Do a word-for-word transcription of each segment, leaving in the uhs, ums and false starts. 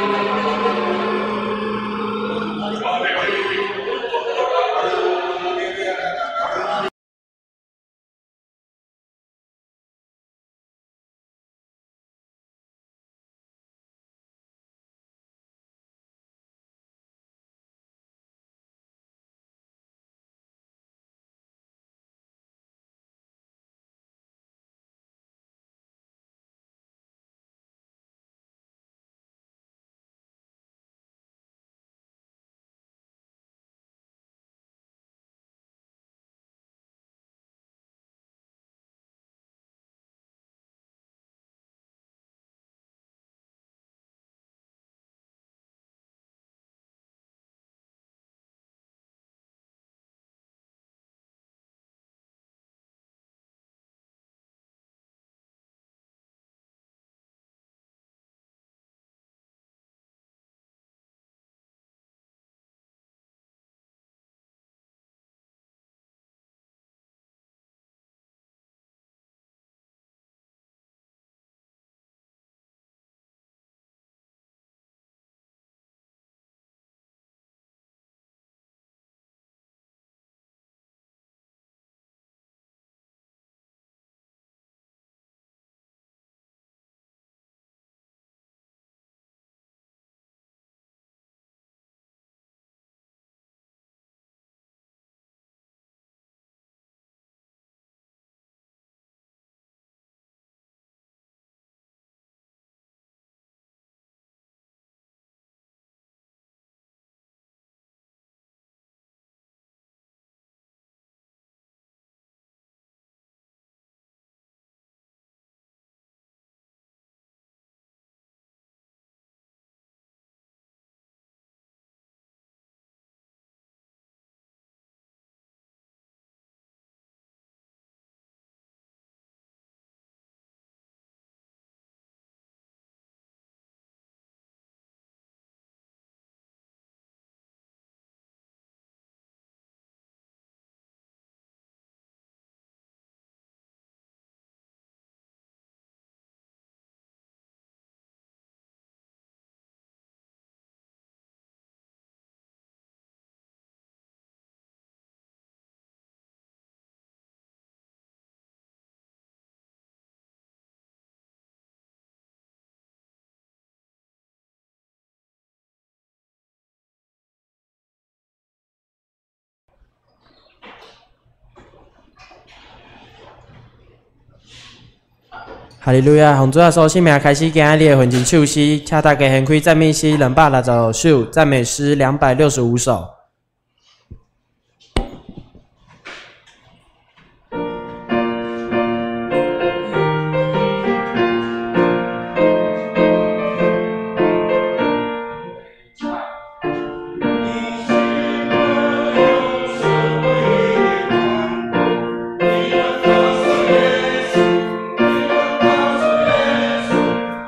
哈利路亚！洪主耶稣圣名开始今仔日的混情唱诗，请大家献开赞美诗两百六十五首，赞美诗两百六十五首。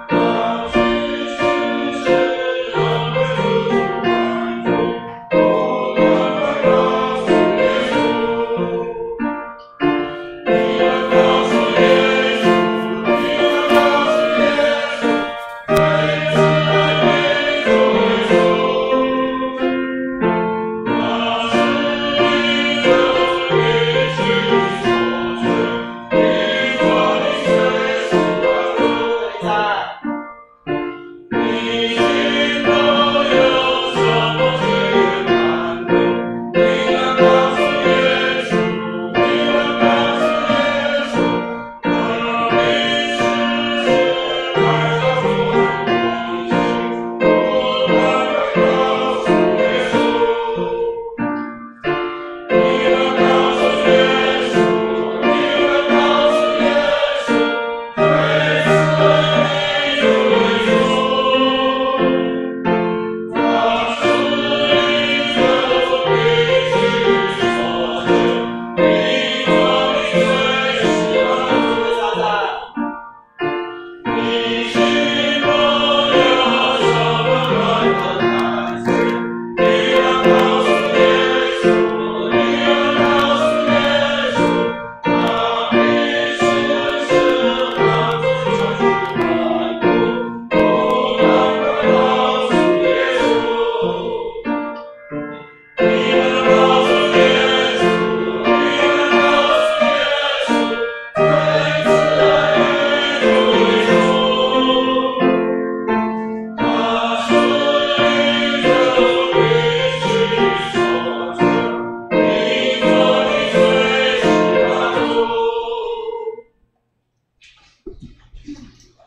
Oh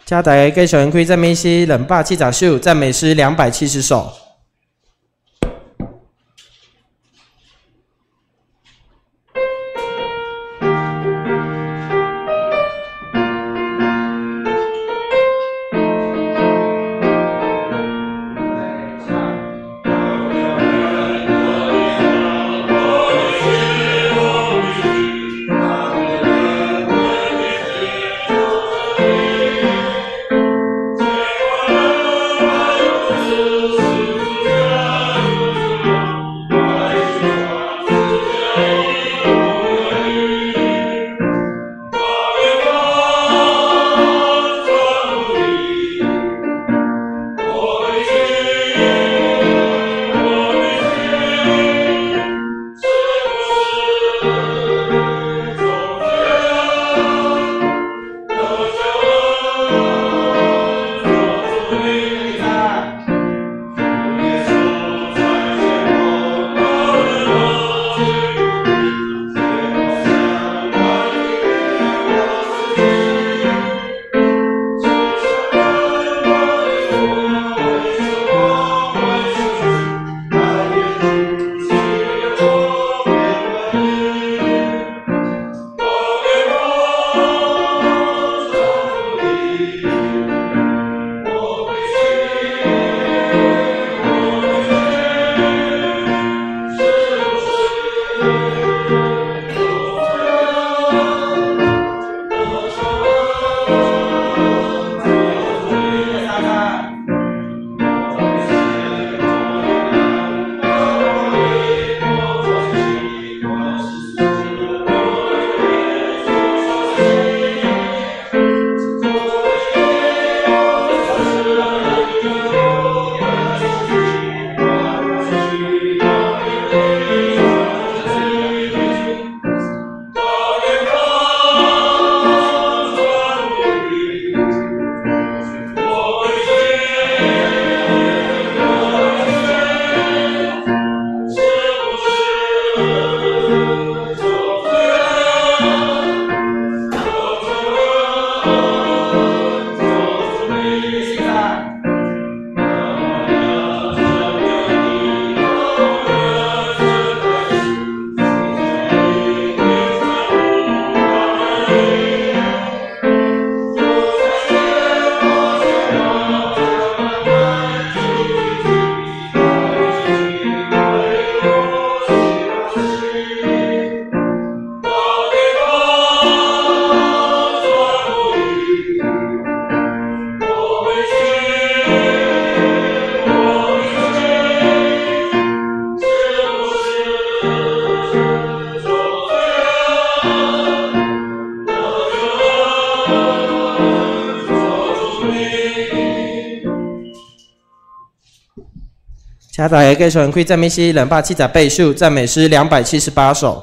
请大家继续开赞美诗两百七十首，赞美诗两百七十首。请大家继续开赞美诗两百七十八首，赞美诗两百七十八首。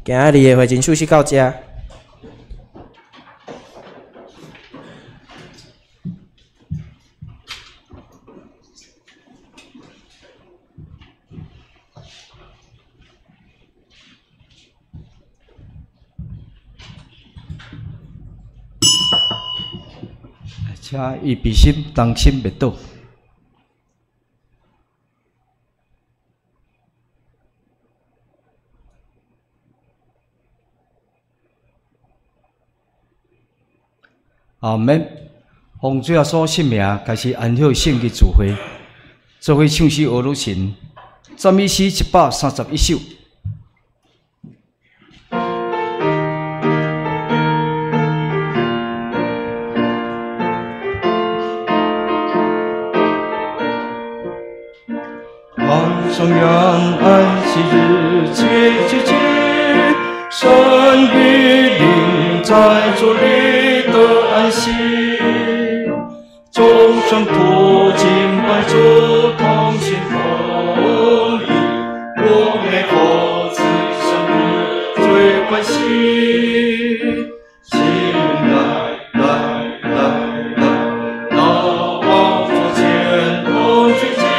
今仔日的会前休息到这。 请预备心，当心袂倒。后面奉主耶稣圣名，开始安歇圣洁聚会，做伙唱诗俄鲁神，赞美诗一百三十一首。上扬安息日，节节节，神与灵在主里得安息。众生途敬拜主，同心合一，我们何此生日最欢喜。起来，来来来，到宝座前同举起。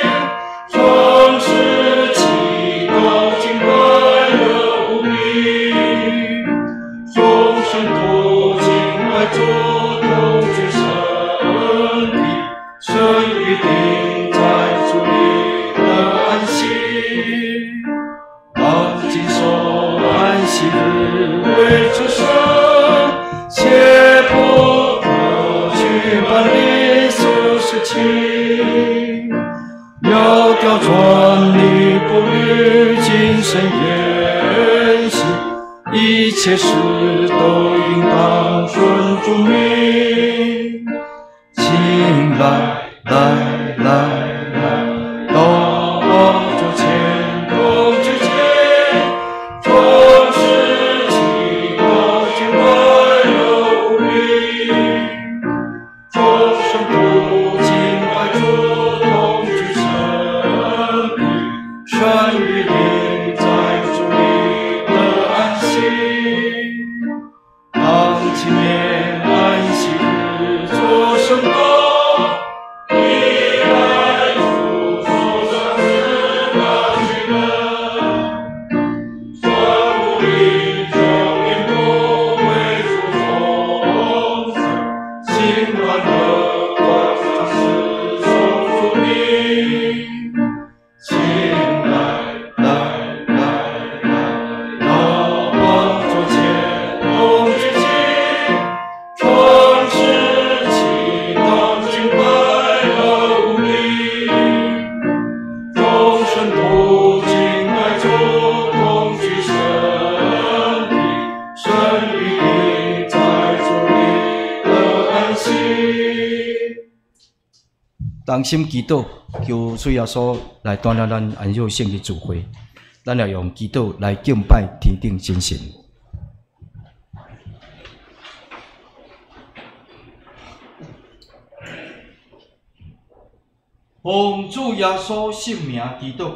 要调转你步履，谨慎言行，一切事都应当顺主命。请来来来来，到宝座前同举起，众事祈祷敬拜有无力，众生不敬拜主。神与灵在主里得安息，当纪念安息日做圣工，以来主所生日的许能，专不离生命不为主从此，心欢乐观赏世受主名。请来来来来，到宝座前同举起，众事祈祷敬拜和无力，众生不敬拜主，同居神体，神与灵在主里得安息。当心祈祷，求主耶稣来带领咱安息圣洁聚会，咱要用祈祷来敬拜天顶真神。奉主耶稣圣名祈祷。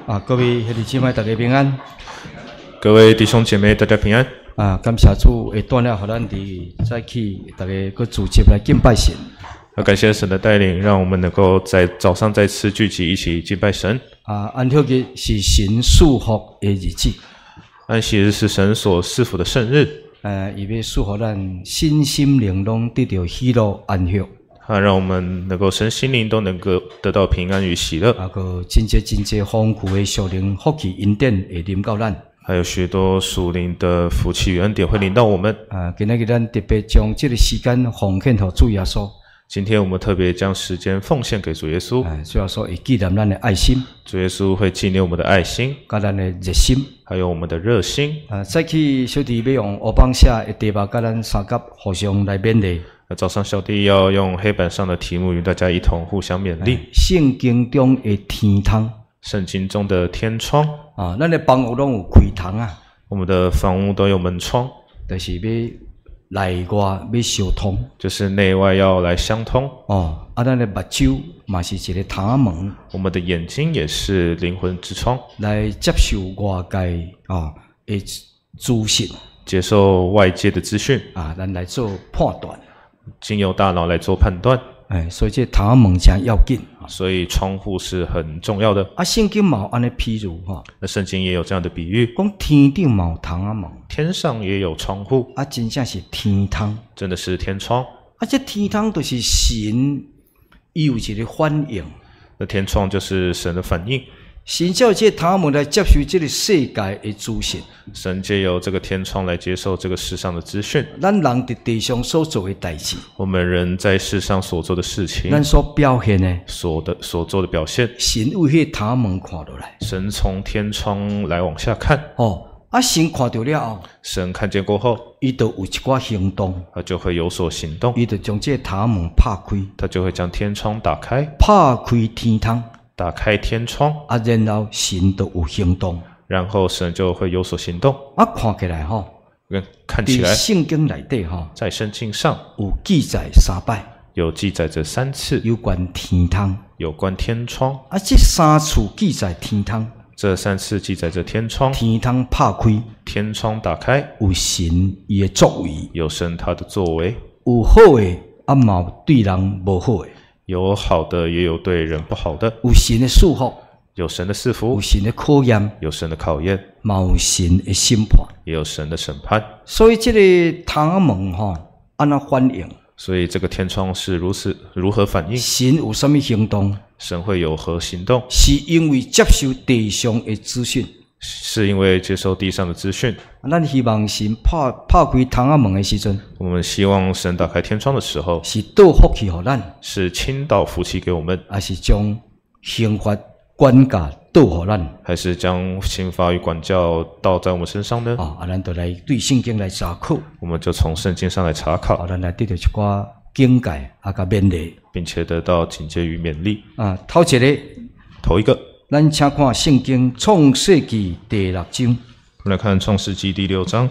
啊，各位兄弟姐妹，大家平安。 各位弟兄姐妹，大家平安。 啊，感谢主会带领，互咱伫早起大家个组织来敬拜神。 要感谢神的带领，让我们能够在早上再次聚集，一起敬拜神。 啊，安息日是神祝福的日子。 安息日是神所赐福的圣日。 呃，伊要祝福咱身心灵拢得到喜乐安息。 啊，让我们能够身心灵都能够得到平安与喜乐。 啊，个真济真济丰富的属灵福气恩典会临到咱。 还有许多属灵的福气与恩典会临到我们。 啊，今日咱特别将这个时间奉献给主耶稣。 今天我们特别将时间奉献给主耶稣。 啊，主耶稣会纪念咱的爱心。 主耶稣会纪念我们的爱心， 甲咱的热心， 还有我们的热心。 啊，再去小弟要用黑板写的题目，甲咱三甲互相来勉励。 那早上小弟要用黑板上的题目与大家一同互相勉励。 圣经中的天窗， 圣经中的天窗啊，咱的房屋拢有开窗啊， 我们的房屋都有门窗， 就是要内外要相通， 就是内外要来相通。 哦，啊，咱的目睭嘛是一个窗门， 我们的眼睛也是灵魂之窗， 来接受外界啊的资讯， 接受外界的资讯啊，咱来做判断。 经由大脑来做判断， 哎，所以这窗门真要紧， 所以窗户是很重要的。 啊，圣经嘛有安尼譬如哈， 那圣经也有这样的比喻， 讲天顶嘛有窗门， 天上也有窗户， 啊，真正是天窗， 真的是天窗。 啊，这天窗就是神伊有一个反应， 那天窗就是神的反应。 神叫这窗门来接受这个世界的资讯， 神借由这个天窗来接受这个世上的资讯。 咱人伫地上所做的代志， 我们人在世上所做的事情， 咱所表现的， 所的所做的表现， 神为迄窗门看落来， 神从天窗来往下看。 哦，啊，神看到了后， 神看见过后， 伊就有一寡行动， 他就会有所行动， 伊就将这窗门拍开， 他就会将天窗打开， 拍开天窗。 打开天窗啊，然后神就有行动， 然后神就会有所行动。 啊，看起来吼， 看起来， 圣经内底吼， 在圣经上有记载三摆， 有记载这三次有关天窗， 有关天窗。 啊，这三次记载天窗， 这三次记载着天窗， 天窗拍开， 天窗打开， 有神伊的作为， 有神他的作为， 有好的，啊嘛有对人无好的。 有好的，也有对人不好的； 有神的祝福， 有神的赐福； 有神的考验， 有神的考验； 嘛有神的审判， 也有神的审判。 所以这个窗门吼，安那反应？ 所以这个天窗是如此如何反应？ 神有什么行动？ 神会有何行动？ 是因为接受地上的资讯， 是因为接受地上的资讯。 咱希望神拍拍开窗门的时阵， 我们希望神打开天窗的时候， 是倒福气给咱， 是倾倒福气给我们， 还是将刑罚管教倒给咱， 还是将刑罚与管教倒在我们身上呢？ 啊，咱就来对圣经来查考， 我们就从圣经上来查考， 啊，咱来得到一寡境界啊，甲勉励， 并且得到警戒与勉励。 啊，头一个， 头一个， 咱请看圣经创世纪第六章。 我们来看创世纪第六章。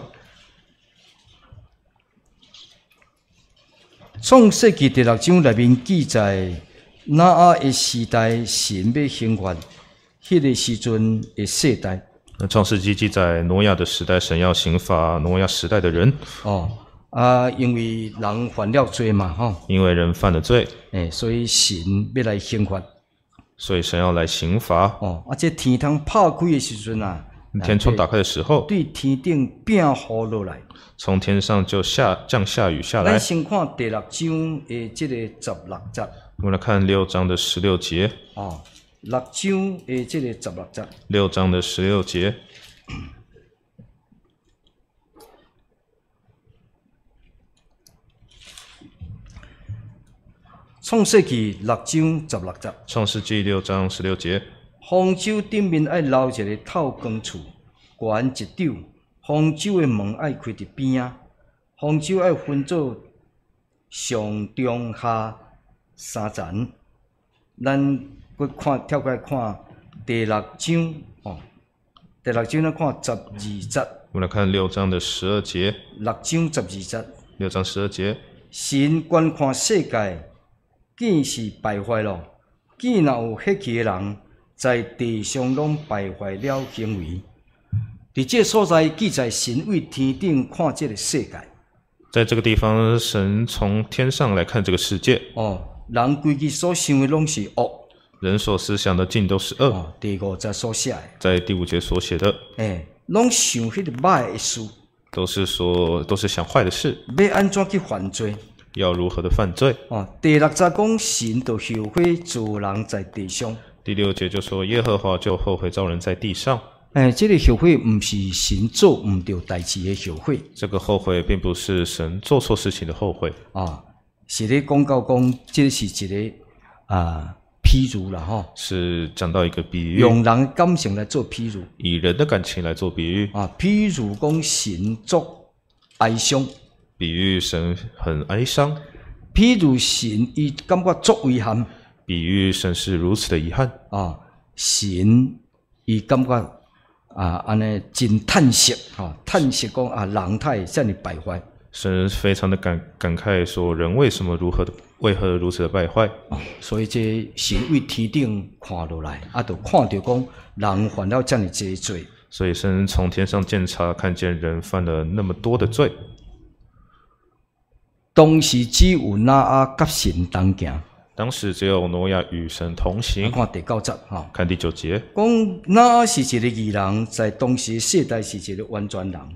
创世纪第六章内面记载，那阿的时代神要兴发，迄个时阵的世代。 那创世纪记载挪亚的时代，神要刑罚挪亚时代的人。 哦啊，因为人犯了罪嘛，吼。 因为人犯了罪， 诶，所以神要来兴发。 所以神要来刑罚。 哦，啊，这天窗拍开的时阵啊， 天窗打开的时候， 对天顶变雨落来， 从天上就下降下雨下来。 咱先看第六章的这个十六节。 我们来看六章的十六节。 哦，六章的这个十六节。 六章的十六节。 创世纪六章十六节。 创世纪六章十六节。 方舟顶面爱留一个透光处，悬一斗。方舟的门爱开伫边啊。方舟爱分做上中下三层。咱搁看跳过来看第六章哦，第六章咱看十二节。 我们来看六章的十二节。 六章十二节。 六章十二节。 神观看世界，既是败坏咯，既若有血气的人， 在地上拢败坏了行为。伫这所在记载，神为天顶看这个世界。 在这个地方，神从天上来看这个世界。 哦，人规矩所想的拢是恶。 人所思想的尽都是恶。 哦，第五节所写的。 在第五节所写的。 诶，拢想迄个歹的事。 都是说，都是想坏的事。 要安怎去犯罪？ 要如何的犯罪？ 哦，第六节讲神就后悔造人在地上。 第六节就说耶和华就后悔造人在地上。 哎，这个后悔不是神做唔对代志的后悔。 这个后悔并不是神做错事情的后悔。 啊，是咧讲到讲，这是一个啊譬如啦吼。 是讲到一个比喻。 用人的感情来做譬如。 以人的感情来做比喻。 啊，譬如讲神作哀伤。比喻神很哀伤。 譬如神伊感觉作遗憾。 比喻神是如此的遗憾。 啊，神伊感觉。啊，安尼真叹息，哈、哦，叹息讲啊，人太这样败坏。 神非常的感感慨说，人为什么如何的，为何如此的败坏？ 哦，所以这神为天顶看落来，啊，就看到讲人犯了这样的这罪。 所以神从天上检查，看见人犯了那么多的罪。 当时只有挪亚甲神同行。 当时只有挪亚与神同行。 看第九节哈， 看第九节， 讲挪亚是一个义人，在当时世代是一个完全人。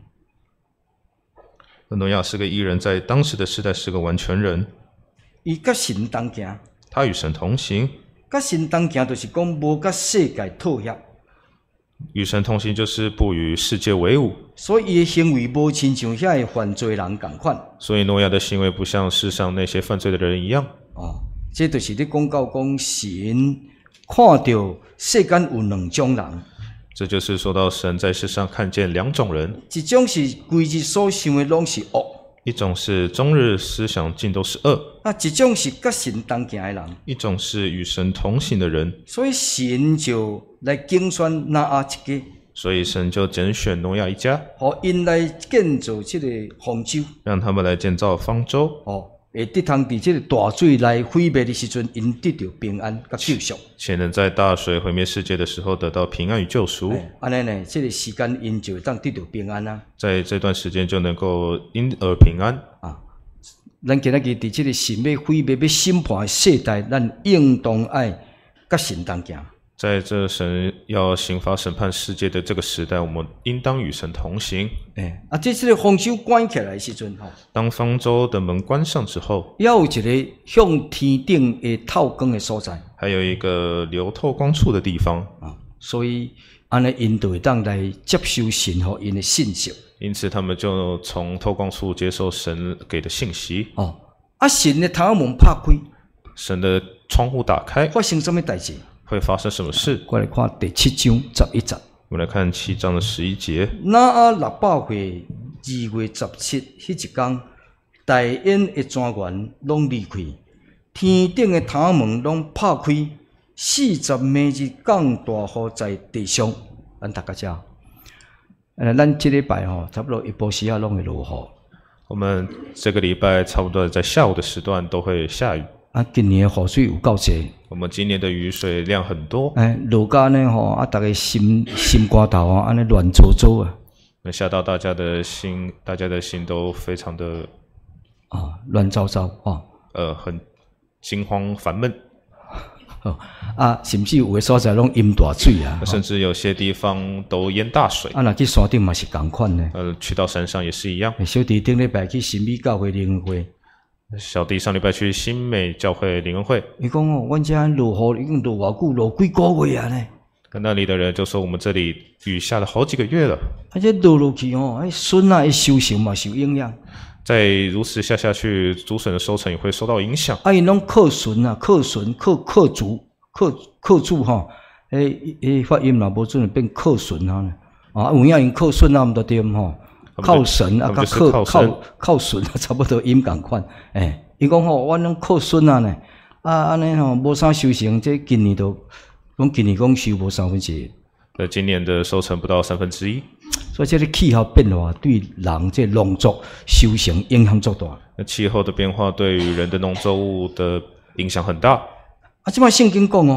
挪亚是个义人，在当时的世代是个完全人。 伊甲神同行， 他与神同行。 甲神同行就是讲无甲世界妥协。 与神同行就是不与世界为伍。 所以伊的行为无亲像遐个犯罪人共款。 所以挪亚的行为不像世上那些犯罪的人一样。 哦。这就是咧讲到讲神看到世间有两种人， 这就是说到神在世上看见两种人， 一种是规日所想的拢是恶， 一种是终日思想尽都是恶， 啊，一种是甲神同行的人， 一种是与神同行的人。 所以神就来竞选挪亚一家， 所以神就拣选挪亚一家， 互因来建造这个方舟， 让他们来建造方舟。 哦。会得通伫这个大水来毁灭的时阵，因得到平安甲救赎， 且能在大水毁灭世界的时候得到平安与救赎。 安尼呢，这个时间因就会当得到平安啊。 在这段时间就能够因而平安啊。咱今仔日伫这个神要毁灭、要审判的世代，咱应当爱甲神同行。 在这神要刑罚审判世界的这个时代，我们应当与神同行。 诶，啊，这这个方舟关起来的时阵，吼， 当方舟的门关上之后， 要有一个向天顶的透光的所在， 还有一个流透光处的地方啊，所以安尼因就会当来接受神和因的信息。 因此，他们就从透光处接受神给的信息。 哦，啊，神的窗门拍开， 神的窗户打开， 发生什么代志？ 会发生什么事？ 过来看第七章十一节。 我们来看七章的十一节。 挪亚六百岁二月十七迄一天，大烟的泉源拢离开，天顶的窗门拢拍开，四十暝日降大雨在地上。咱大家知，呃，咱这礼拜吼，差不多一波时啊拢会落雨。 我们这个礼拜差不多在下午的时段都会下雨。 啊，今年的雨水有够多。 我们今年的雨水量很多。 哎，落甲呢吼，啊，大家心心肝头啊，安尼乱糟糟啊。 那吓到大家的心，大家的心都非常的啊，乱糟糟啊。 呃，很惊慌烦闷。 哦啊，甚至有的所在拢淹大水啊。 甚至有些地方都淹大水。 啊，若去山顶嘛是共款呢。 呃，去到山上也是一样。 小弟顶礼拜去新美教会灵恩会。 小弟上礼拜去新美教会灵恩会， 伊讲哦，阮遮落雨已经落偌久，落几个月啊呢？ 跟那里的人就说，我们这里雨下了好几个月了。 而且落落去哦，哎，笋啊，一收成嘛受影响。 再如此下下去，竹笋的收成也会受到影响。 啊，因拢靠笋啊，靠笋，靠靠竹，靠靠竹吼，诶诶，发音嘛无准变靠笋啊呢？啊，有影因靠笋啊，毋得对吼。靠神啊，甲靠靠靠笋啊，差不多音共款。诶，伊讲吼，阮拢靠笋啊呢，啊安尼吼无啥收成，这今年都，讲今年讲收无三分之一。 呃，今年的收成不到三分之一。 所以这个气候变化对人这农作收成影响足大。 那气候的变化对于人的农作物的影响很大。 啊，即摆圣经讲哦，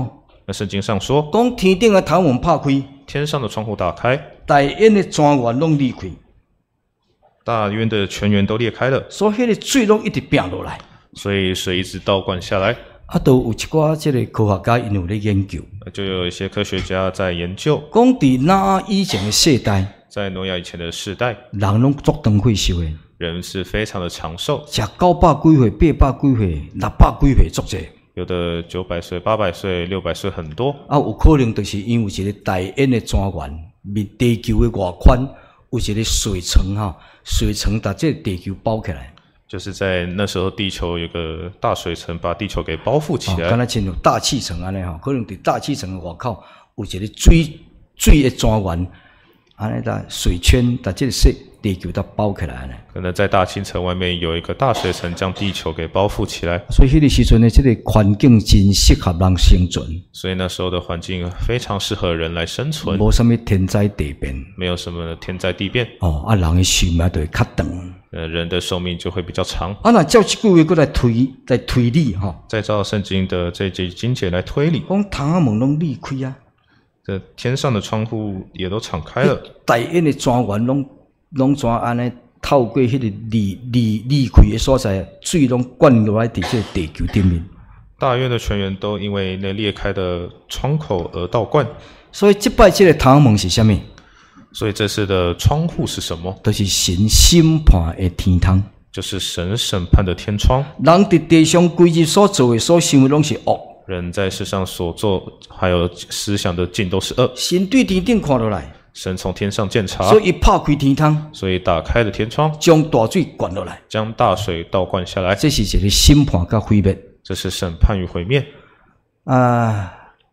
那圣经上说， 讲天顶的头门拍开， 天上的窗户打开， 大渊的泉源拢裂开， 大渊的泉源都裂开了， 所以迄个水拢一直拼落来。 所以水一直倒灌下来。 啊，都有一寡即个科学家因有咧研究， 就有一些科学家在研究， 讲伫那以前的世代， 在挪亚以前的世代， 人拢足长岁寿的， 人是非常的长寿， 食九百几岁、八百几岁、六百几岁足济。 有的九百岁、八百岁、六百岁很多。 啊，有可能就是因为一个大渊的泉源，面地球的外圈有一个水层哈，水层把这个地球包起来。 就是在那时候，地球有个大水层把地球给包覆起来， 敢若亲像大气层安尼吼，可能伫大气层的外口有一个水水的泉源，安尼搭水圈把这个世地球搭包起来呢。 可能在大气层外面有一个大水层将地球给包覆起来， 所以迄个时阵呢，这个环境真适合人生存。 所以那时候的环境非常适合人来生存， 无什么天灾地变， 没有什么天灾地变。 哦，啊，人的寿命就会较长。 呃，人的寿命就会比较长。 啊，那照这句话，过来推来推理哈。 再照圣经的这节经节来推理， 讲窗仔门拢裂开啊， 这天上的窗户也都敞开了， 大渊的泉源拢拢怎安尼透过迄个裂裂裂开的所在，水拢灌落来伫这个地球顶面。 大渊的泉源都因为那裂开的窗口而倒灌。 所以这摆这个窗仔门是什么？ 所以这次的窗户是什么？ 就是神审判的天窗， 就是神审判的天窗。 人伫地上规日所做的、所想的拢是恶。 人在世上所做还有思想的尽都是恶。 神对天顶看落来， 神从天上鉴察， 所以拍开天窗， 所以打开了天窗， 将大水灌落来， 将大水倒灌下来。 这是一个审判甲毁灭。 这是审判与毁灭。 啊。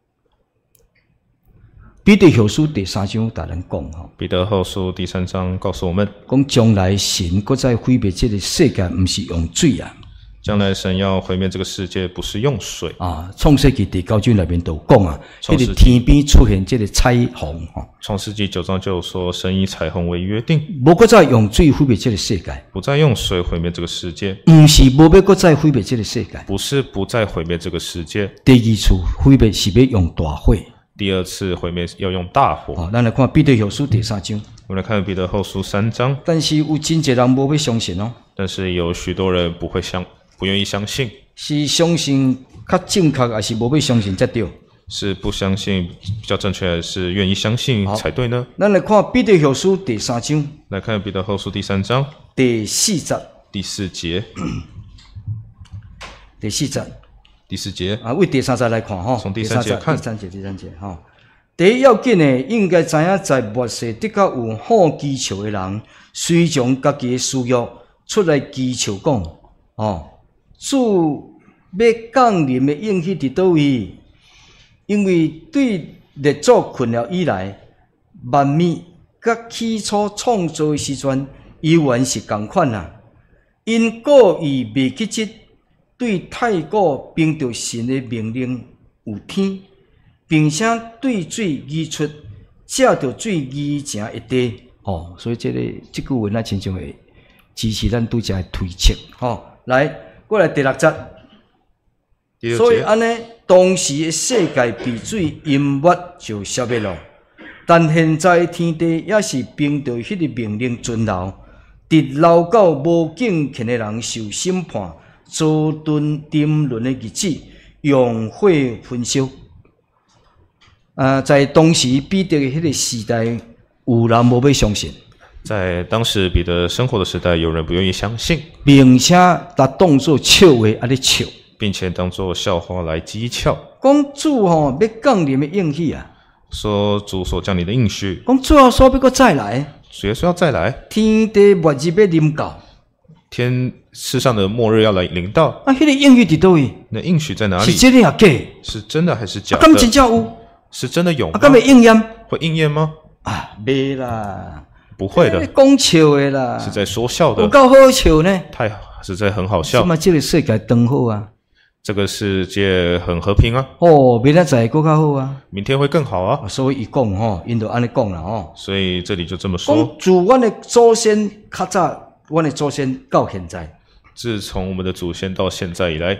彼得后书第三章大人讲吼， 彼得后书第三章告诉我们， 讲将来神搁再毁灭这个世界，不是用水啊。 将来神要毁灭这个世界，不是用水啊。创世纪第九章里面都讲啊， 迄个天边出现这个彩虹吼。 创世纪九章就说，神以彩虹为约定， 无搁再用水毁灭这个世界， 不再用水毁灭这个世界， 不是无要搁再毁灭这个世界， 不是不再毁灭这个世界。 第二次毁灭是要用大火。 第二次毁灭要用大火。 哦，咱来看彼得后书第三章。 我们来看彼得后书三章。 但是有真侪人无要相信哦。 但是有许多人不会相，不愿意相信。 是相信较正确，还是无要相信才对？ 是不相信比较正确，还是愿意相信才对呢？ 咱来看彼得后书第三章。 来看彼得后书第三章第四节。 第四节。 第四节。 第四节啊，为第三节来看哈， 从第三节看， 第三节，第三节哈。第一要紧的，应该知影在末世的确有好技巧的人，随从家己的需要出来技巧讲，哦，主要降临的应许伫倒位？因为对列祖困了以来，万物甲起初创造的时阵，依然是共款啊。因故意未去即。对太古凭着神的命令有天，并且对水移出，借着水移成一地。哦，所以这个这句文啊，亲像会支持咱拄则的推测。哦，来，过来第六节。所以安尼，当时的世界被水淹没就消灭了，但现在天地也是凭着迄个命令存留，直留到无敬虔的人受审判。做顿沉沦的日子，用火焚烧。啊，在当时彼得的迄个时代，有人无要相信。 在当时彼得生活的时代，有人不愿意相信， 并且他当作笑话啊咧笑， 并且当作笑话来讥诮。 讲主吼要降临的应许啊， 说主所降临的应许， 讲主要说要搁再来， 主耶稣要再来， 天地末日要临到。 天世上的末日要来临到， 啊，迄个应许伫倒位？ 那应许在哪里？ 是真的也假？ 是真的还是假的？ 敢真正有？ 是真的有吗？ 啊，敢会应验？ 会应验吗？ 啊，袂啦， 不会的， 讲笑的啦， 是在说笑的， 有够好笑呢， 太实在很好笑。 什么这个世界当好啊？ 这个世界很和平啊！ 哦，明仔载更较好啊！ 明天会更好啊！ 所以伊讲吼，因就安尼讲啦吼。 所以这里就这么说。 讲自阮的祖先较早，阮的祖先到现在。 自从我们的祖先到现在以来，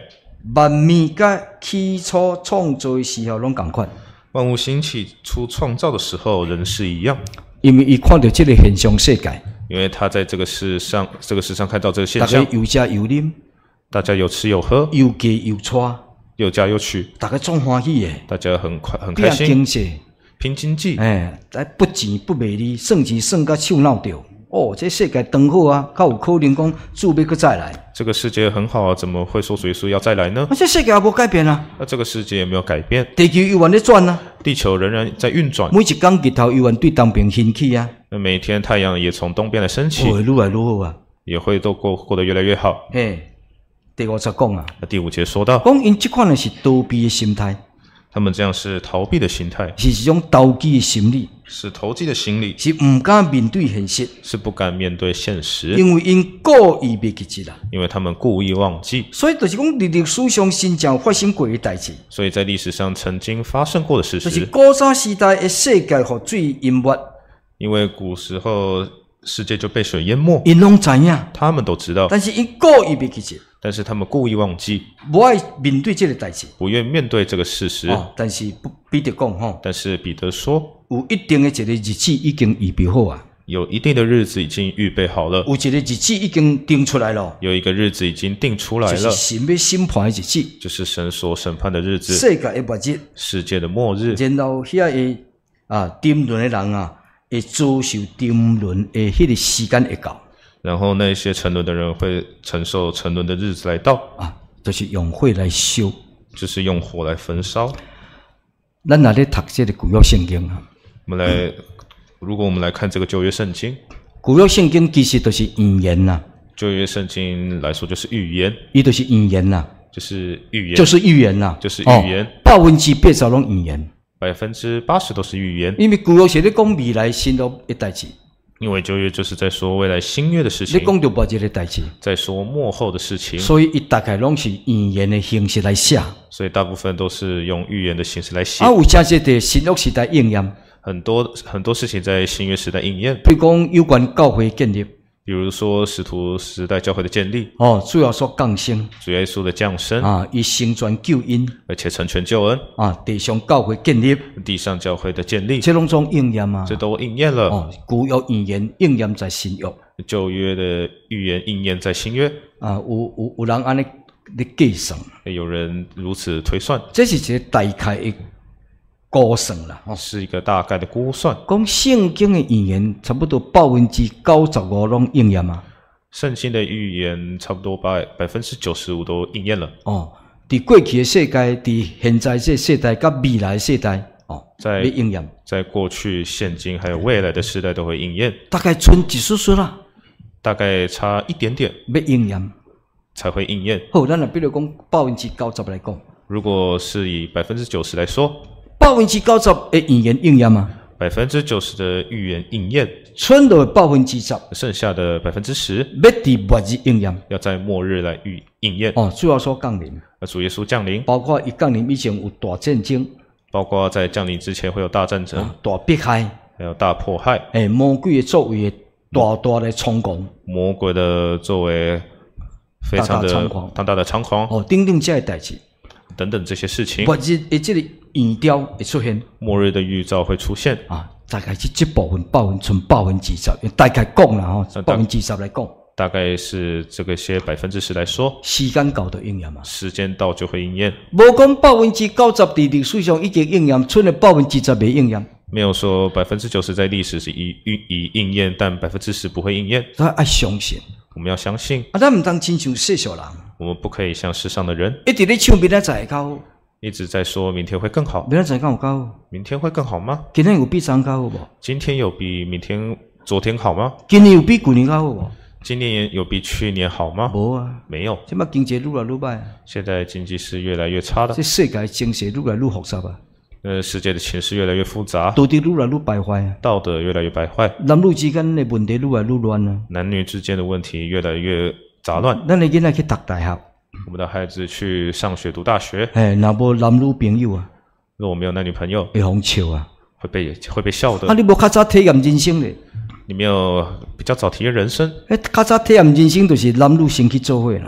万物甲起初创造的时候拢共款， 万物兴起初创造的时候，人是一样， 因为伊看到这个现象世界， 因为他在这个世上，这个世上看到这个现大家象， 有食有啉， 大家有吃有喝， 有嫁有娶， 有嫁有娶， 大家总欢喜的， 大家很快很开拼心， 经济， 拼经济， 哎，在不钱不美丽，算钱算到手闹掉。哦，这世界长好啊，较有可能讲主要搁再来。 这个世界很好啊，怎么会说耶稣要再来呢？ 啊，这世界也无改变啊， 那这个世界也没有改变， 地球依然在转啊， 地球仍然在运转， 每一天日头依然对东边升起啊， 那每天太阳也从东边来升起， 哦，愈来愈好啊。 也会都过过得越来越好。 嘿，第五十讲啊， 那第五节说到， 讲因这款的是逃避的心态， 他们这样是逃避的心态， 是一种投机的心理， 是投机的心理， 是唔敢面对现实， 是不敢面对现实， 因为因故意袂记得啦。 因为他们故意忘记， 所以就是讲，历历史上真正发生过的代志， 所以在历史上曾经发生过的事就是实。 古早时代的世界和水淹没， 因为古时候世界就被水淹没， 因拢知影， 他们都知道， 但是因故意袂记得， 但是他们故意忘记， 无爱面对这个代志。 不愿面对这个事实。 哦，但是不彼得讲吼， 但是彼得说， 有一定的一个日子已经预备好啊， 有一定的日子已经预备好了， 有一个日子已经定出来了， 有一个日子已经定出来就是了， 神要审判的日子， 就是神所审判的日子， 世界的末日， 世界的末日。 然后遐个啊沉沦的人啊，会遭受沉沦的迄个时间会到然后那些沉沦的人会承受沉沦的日子来到， 啊，就是用火来烧。 就是用火来焚烧。 咱若咧读这个旧约圣经啊， 我们来，如果我们来看这个旧约圣经， 旧约圣经其实都是预言呐， 旧约圣经来说就是预言， 伊都是预言呐， 就是预言， 就是预言呐， 就是预言， 百分之八十拢预言， 百分之八十都是预言。 因为旧约是咧讲未来新的一代志， 因为旧约就是在说未来新约的事咧情， 讲到末日的代志， 在说末后的事情， 所以伊大概拢是预言的形式来写。 所以大部分都是用预言的形式来写啊，。有真些伫新约时代应验， 很多很多事情在新约时代应验， 比如讲有关教会建立， 比如说使徒时代教会的建立， 哦，主要说降生主耶稣的降生， 啊，伊成全救恩而且成全救恩， 啊，地上教会建立， 地上教会的建立， 这拢种应验啊。 这都应验了。 哦，旧约预言应验在新约旧约的预言应验在新约， 啊，有有有人安尼咧计算， 有人如此推算， 这是一个大概的估算啦。哦， 是一个大概的估算。 讲圣经的预言差不多百分之九十五拢应验啊。 圣经的预言差不多百百分之九十五都应验了。 哦，伫过去的世界，伫现在这世代，甲未来的世代，哦， 在要应验， 在过去、现今还有未来的时代都会应验， 大概剩一丝丝啦， 大概差一点点要应验。 才会应验。 好，咱若比如讲百分之九十来讲， 如果是以百分之九十来说， 百分之九十的预言应验啊， 百分之九十的预言应验， 剩落百分之十剩下的百分之十要伫末日应验。 要在末日来预应验。 哦，主要说降临， 那主耶稣降临， 包括伊降临以前有大战争、 包括在降临之前会有大战争， 啊、大迫害， 还有大迫害， 诶，魔鬼的作为的大大的猖狂， 魔鬼的作为非常的大大猖狂大大的猖狂哦，等等这些代志， 等等这些事情， 末日的这个预兆会出现末日的预兆会出现。 啊，大概是这部分百分剩百分之十，大概讲啦吼， 大百分之十来讲， 大概是这个些百分之十来说， 时间到就应验嘛。 时间到就会应验， 无讲百分之九十伫历史上已经应验，剩的百分之十未应验， 没有说百分之九十在历史是已已已应验，但百分之十不会应验。 所以爱相信。 我们要相信， 啊，咱毋通亲像世俗人， 我们不可以像世上的人一直咧唱明仔载会较好， 一直在说明天会更好， 明仔载敢有较好？ 明天会更好吗？ 今天有比昨较好无？ 今天有比明天、昨天好吗？ 今年有比旧年较好无？ 今年有比去年好吗？ 无啊， 没有。 即摆经济愈来愈歹， 现在经济是越来越差的这，世界情势愈来愈复杂啊， 呃，世界的情势越来越复杂， 道德愈来愈败坏啊， 道德越来越败坏， 男女之间的问题愈来愈乱啊。 男女之间的问题越来越杂乱。 咱的囡仔去读大学， 我们的孩子去上学读大学， 哎，若无男女朋友啊， 如果没有男女朋友， 会互笑啊。 会被会被笑的啊，。你无较早体验人生咧？ 你没有比较早体验人生， 迄较早体验人生，就是男女先去做伙啦。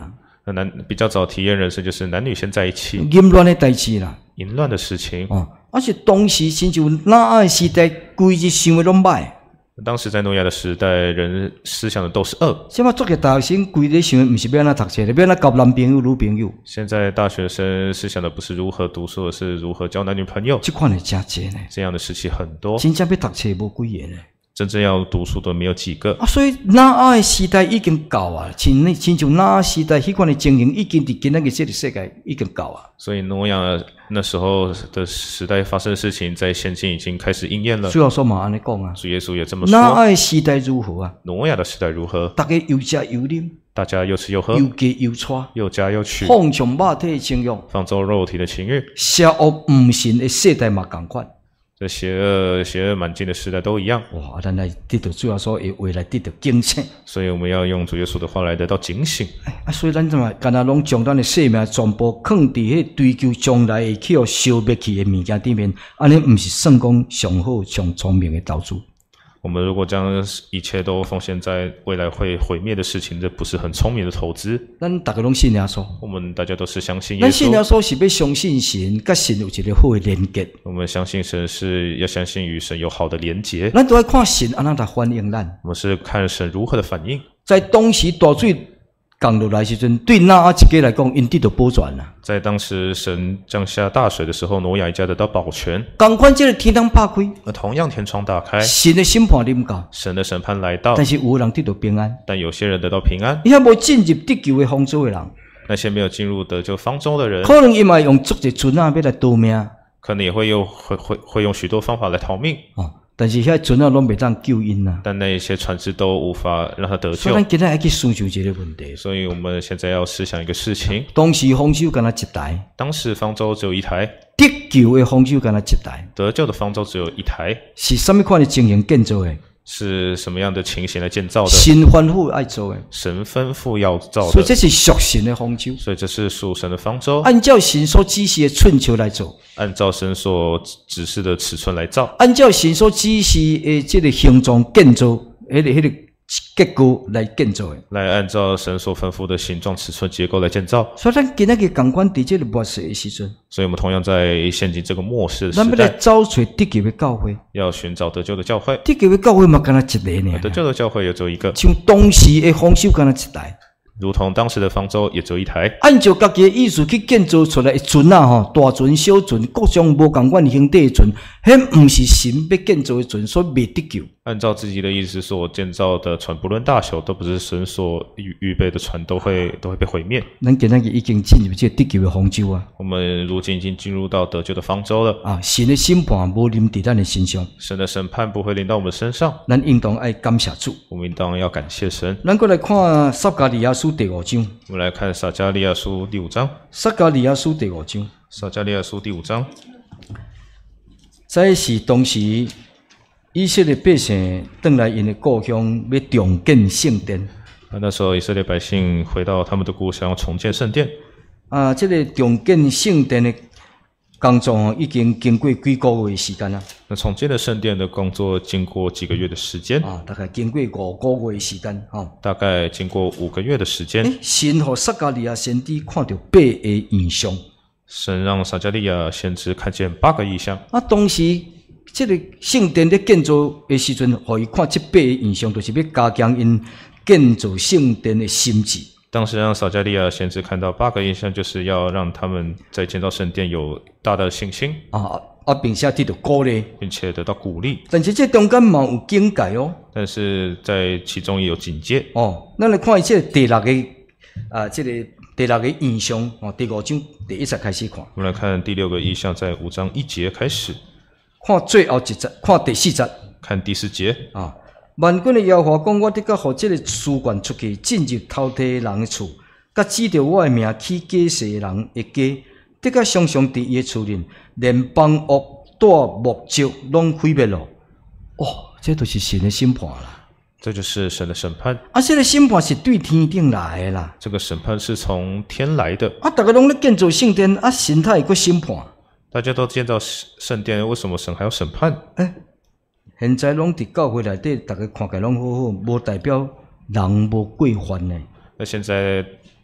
那男比较早体验人生就是男女先在一起， 淫乱的代志啦。 淫乱的事情。 哦，而且当时亲像那爱时代，规日想的拢歹。 当时在诺亚的时代，人思想的都是恶。 什么作个大学生规日想的，不是要安怎读册的，要安怎交男朋友、女朋友。 现在大学生思想的不是如何读书，而是如何交男女朋友。 这款的真多呢， 这样的事情很多。 真正要读册无几个呢。 真正要读书的没有几个啊，所以那爱时代已经到啊，亲那亲像那时代迄款的情形，已经伫今仔日这个世界已经到啊。 所以诺亚那时候的时代发生的事情，在现今已经开始应验了。 主要说嘛安尼讲啊， 主耶稣也这么说。 那爱时代如何啊？ 诺亚的时代如何？ 大家又食又啉， 大家又吃又喝， 又嫁又娶， 又嫁又娶， 放纵肉体的情欲， 放纵肉体的情欲， 邪恶无神的世代嘛共款。 这邪恶、邪恶满尽的时代都一样。 哇！咱来得到主要说的话来得到警醒， 所以我们要用主耶稣的话来得到警醒。 啊，所以咱怎么干那拢将咱的生命全部放伫迄追求将来会去互消灭去的物件顶面，安尼毋是算讲上好、上聪明的投资。 我们如果将一切都奉献在未来会毁灭的事情，这不是很聪明的投资。 咱大家拢信耶稣， 我们大家都是相信耶稣。 咱信耶稣是要相信神，甲神有一个好的连结。 我们相信神是要相信与神有好的连结。 咱都要看神安怎来反应咱。 我们是看神如何的反应。 在当时大水降落来时阵，对那啊一家来讲，因得到保全啦。 在当时神降下大水的时候，挪亚一家得到保全。 同款，这个天窗拍开， 那同样天窗打开， 神的审判临到， 神的审判来到， 但是有人得到平安， 但有些人得到平安。 伊还无进入得救的方舟的人， 那些没有进入得救方舟的人， 可能伊嘛用足一船啊，要来逃命。 可能也会用会会会用许多方法来逃命。 哦，但是遐船啊，拢袂当救因呐。 但那一些船只都无法让他得救。 所以咱今日要去思想这个问题。 所以我们现在要思想一个事情： 当时方舟干那一台， 当时方舟只有一台， 得救的方舟干那一台， 得救的方舟只有一台。 是什么款的情形建造的？ 是什么样的情形来建造的？ 神吩咐爱做的， 神吩咐要造的， 所以这是属神的方舟。 所以这是属神的方舟， 按照神所指示的寸球来做， 按照神所指示的尺寸来造， 按照神所指示的这个形状建造，迄个迄个结构来建造的， 来按照神所吩咐的形状、尺寸、结构来建造。 所以咱今仔日共款伫这个末世的时阵， 所以我们同样在现今这个末世的咱要来时代， 找找得救的教会。 要寻找得救的教会。 得救的教会嘛，干那一个呢？ 得救的教会也只有一个， 像当时的方舟干那一台。 如同当时的方舟也只有一台。 按照家己的意思去建造出来的船啊，吼，大船、小船，各种无共款形体的船，迄毋是神要建造的船，所以未得救。 按照自己的意思所建造的船，不论大小，都不是神所预预备的船，都会都会被毁灭。 咱今仔日已经进入这得救的方舟啊！ 我们如今已经进入到得救的方舟了。 啊，神的审判无临伫咱的身上， 神的审判不会临到我们身上， 咱应当爱感谢主。 我们应当要感谢神。 咱过来看撒迦利亚书第五章。 我们来看撒迦利亚书第五章。 撒迦利亚书第五章。 撒迦利亚书第五章。 这是当时以色列百姓回来因的故乡，要重建圣殿。 啊，那时候以色列百姓回到他们的故乡，重建圣殿。 啊，这个重建圣殿的工作已经经过几个月的时间啦。 那重建的圣殿的工作经过几个月的时间？ 啊，大概经过五个月的时间，哈、哦。 大概经过五个月的时间。 诶，神和撒迦利亚先知看到八个异象。 神让撒迦利亚先知看见八个异象。 啊，当时这个圣殿在建造的时阵，互伊看这八个异象，就是要加强因建造圣殿的心智。 当时让撒迦利亚先知看到八个异象，就是要让他们在建造圣殿有大的信心啊啊，并且得到鼓励， 并且得到鼓励。 但是这中间嘛有境界哦。 但是在其中也有警戒哦。咱来看这第六个啊，这个第六个异象哦，第五章第一节开始看。 我们来看第六个异象，在五章一节开始。 看最后一节，看第四节。 看第四节啊。万军的耶和华讲：我得甲互这个书卷出去，进入偷摕人的厝，甲指着我的名起假誓的人的家，得甲常常伫伊的厝里，连房屋带木石拢毁灭了。哦，这都是神的审判啦。 这就是神的审判。 啊，这个审判是对天顶来的啦。 这个审判是从天来的。 啊，大家拢咧建造圣殿，啊，神他会阁审判。 大家都建造圣殿，为什么神还要审判？ 诶、欸。现在拢伫教会内底，大家看起来拢好好，无代表人无过犯呢。 那现在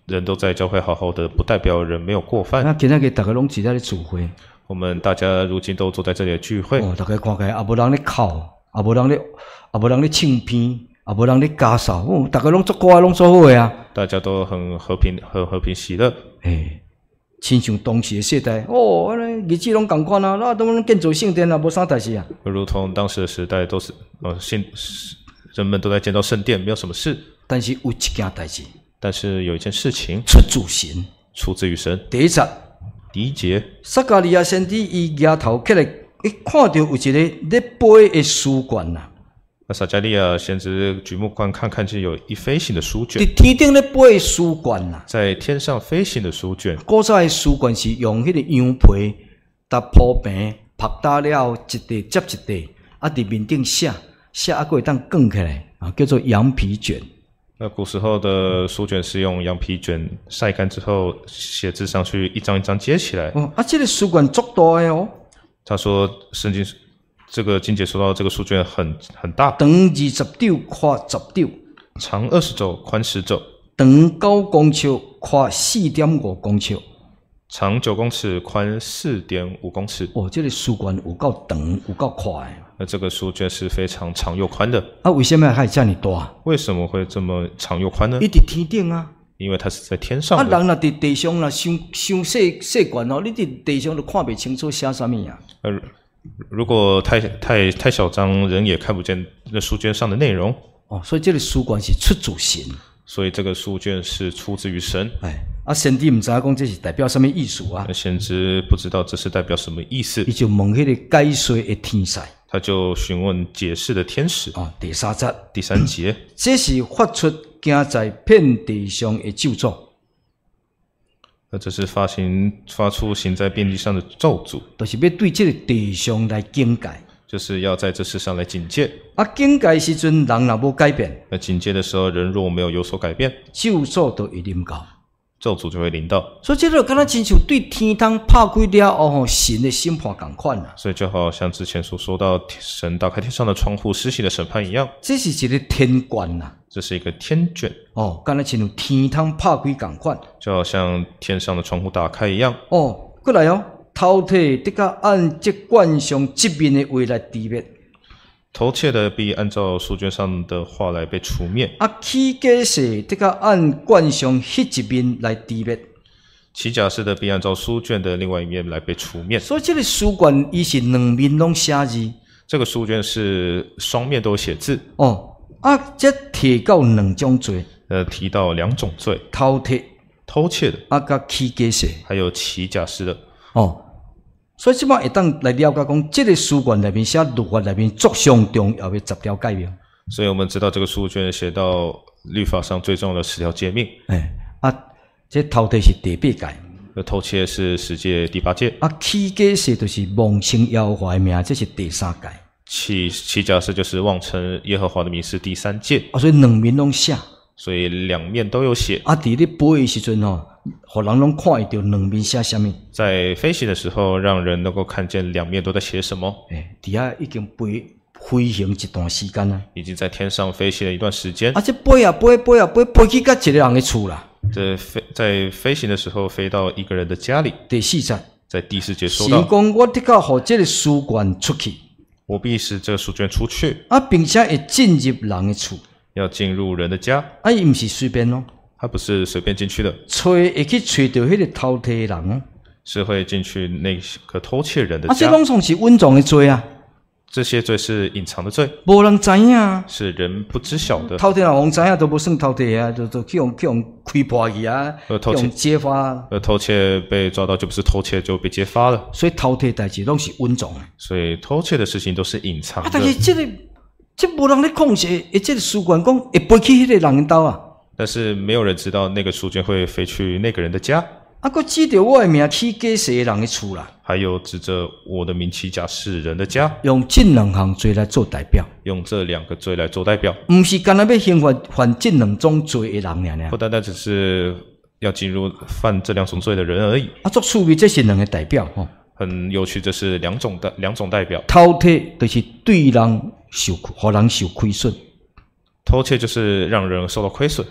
人都在教会好好的，不代表人没有过犯。 那今仔日大家拢伫在咧聚会， 我们大家如今都坐在这里的聚会， 哦，大家看起来也无人咧哭，也无人咧，也无人咧唱片，也无人咧家扫，哦，大家拢做乖，拢做好诶啊！ 大家都很和平，很和平喜乐。 诶，亲像当时诶世代，哦，日子拢共款啊，那都拢建造圣殿啊，无啥代志啊。 如同当时的时代，都是呃信人们都在建造圣殿，没有什么事。 但是有一件代志， 但是有一件事情出自神， 出自于神。 第一节， 第一节， 撒迦利亚先知伊抬头起来，一看到有一个咧飞诶书卷呐。 那撒迦利亚先知举目观看，看见有一飞行的书卷， 伫天顶咧飞诶书卷呐。 在天上飞行的书卷。 古早诶书卷是用迄个羊皮搭铺平，拍打了一地接一地，啊伫面顶写，写啊，会当卷起来啊，叫做羊皮卷。 那古时候的书卷是用羊皮卷晒干之后写字上去，一张一张接起来。 哦，啊，这个书卷足大诶哦。 他说，圣经这个经节说到这个书卷很很大， 长二十肘，宽十肘， 长二十肘，宽十肘， 长九公尺，宽四点五公尺， 长九公尺，宽四点五公尺。 哦，这个书卷有够长，有够宽诶。 那这个书卷是非常长又宽的。 啊，为什么还这么大？ 为什么会这么长又宽呢？ 伊伫天顶啊。 因为它是在天上的。 啊，人若伫地上若伤伤细细悬哦，你伫地上都看不清楚写啥物啊。 呃，如果太太太小张，人也看不见那书卷上的内容。 哦，所以这个书卷是出自神。 所以这个书卷是出自于神。 哎，啊，先知唔知影讲这是代表什么意思啊？ 先知不知道这是代表什么意思， 伊就问迄个解说的天使。 他就询问解释的天使。 哦，第三节， 第三节， 这是发出行在遍地上的咒诅。 那这是发行发出行在遍地上的咒诅， 就是要对这个地上来警戒， 就是要在这世上来警戒。 啊，警戒时阵人若无改变， 那警戒的时候人若没有有所改变， 咒诅就会临到。 咒诅就会临到。 所以这个敢若亲像对天堂拍开了后，神的审判共款啦。 所以就好像之前所说到神打开天上的窗户施行的审判一样。 这是一个天卷啦， 这是一个天卷。 哦，敢若亲像天堂拍开共款， 就好像天上的窗户打开一样。 哦，过来哦，头体得甲按这卷上这面的话来敌灭。 偷窃的必按照书卷上的话来被除灭。 啊，起假誓得甲按卷上迄一面来敌灭。 起假誓的必按照书卷的另外一面来被除灭。 所以这个书卷伊是两面拢写字。 这个书卷是双面都写字。 哦，啊，这提到两种罪。 呃，提到两种罪： 偷窃、 偷窃的， 啊，甲起假誓， 还有起假誓的。 哦。所以即摆会当来了解讲，这个书卷内面写律法内面足上重要的十条诫命。 所以我们知道这个书卷写到律法上最重要的十条诫命。 哎，啊，这偷窃是第八诫， 那偷窃是十诫第八诫。 啊，起假誓就是妄称耶和华的名，这是第三诫。 起起假誓就是妄称耶和华的名是第三诫。 啊，所以两面拢写。 所以两面都有写。 啊，伫咧飞的时阵吼，互人拢看会到两面写什么。 在飞行的时候，让人能够看见两面都在写什么。 诶，底下已经飞飞行一段时间啦， 已经在天上飞行了一段时间。 啊，这飞啊飞飞啊飞飞去到一个人的厝啦。 这飞在飞行的时候，飞到一个人的家里。 第四节， 在第四节说到， 神讲我得甲互这个书卷出去， 我必使这个书卷出去， 啊，并且会进入人的厝。 要进入人的家， 啊，伊毋是随便哦， 他不是随便进去的， 找会去找到迄个偷窃的人哦， 是会进去那个偷窃人的啊， 家。 这拢算是稳重的罪啊， 这些罪是隐藏的罪， 无人知影啊， 是人不知晓的。 偷窃人王知影都无算偷窃啊，就就去用去用开破去啊， 偷窃用揭发， 而偷窃被抓到就不是偷窃，就被揭发了。 所以偷窃代志拢是稳重的， 所以偷窃的事情都是隐藏啊， 的。 但是这个。这无人咧控制，诶，这个书卷讲会飞去迄个人兜啊。 但是没有人知道那个书卷会飞去那个人的家。 啊，佮指着我的名起假誓的人的厝啦。 还有指着我的名起假誓人的家。 用这两项罪来做代表。 用这两个罪来做代表。 唔是干那要刑罚犯这两种罪的人尔尔。 不单单只是要进入犯这两种罪的人而已。 啊，作趣味，这是两个代表吼。 很有趣，这是两种代两种代表。 偷窃就是对人受，互人受亏损。 偷窃就是让人受到亏损。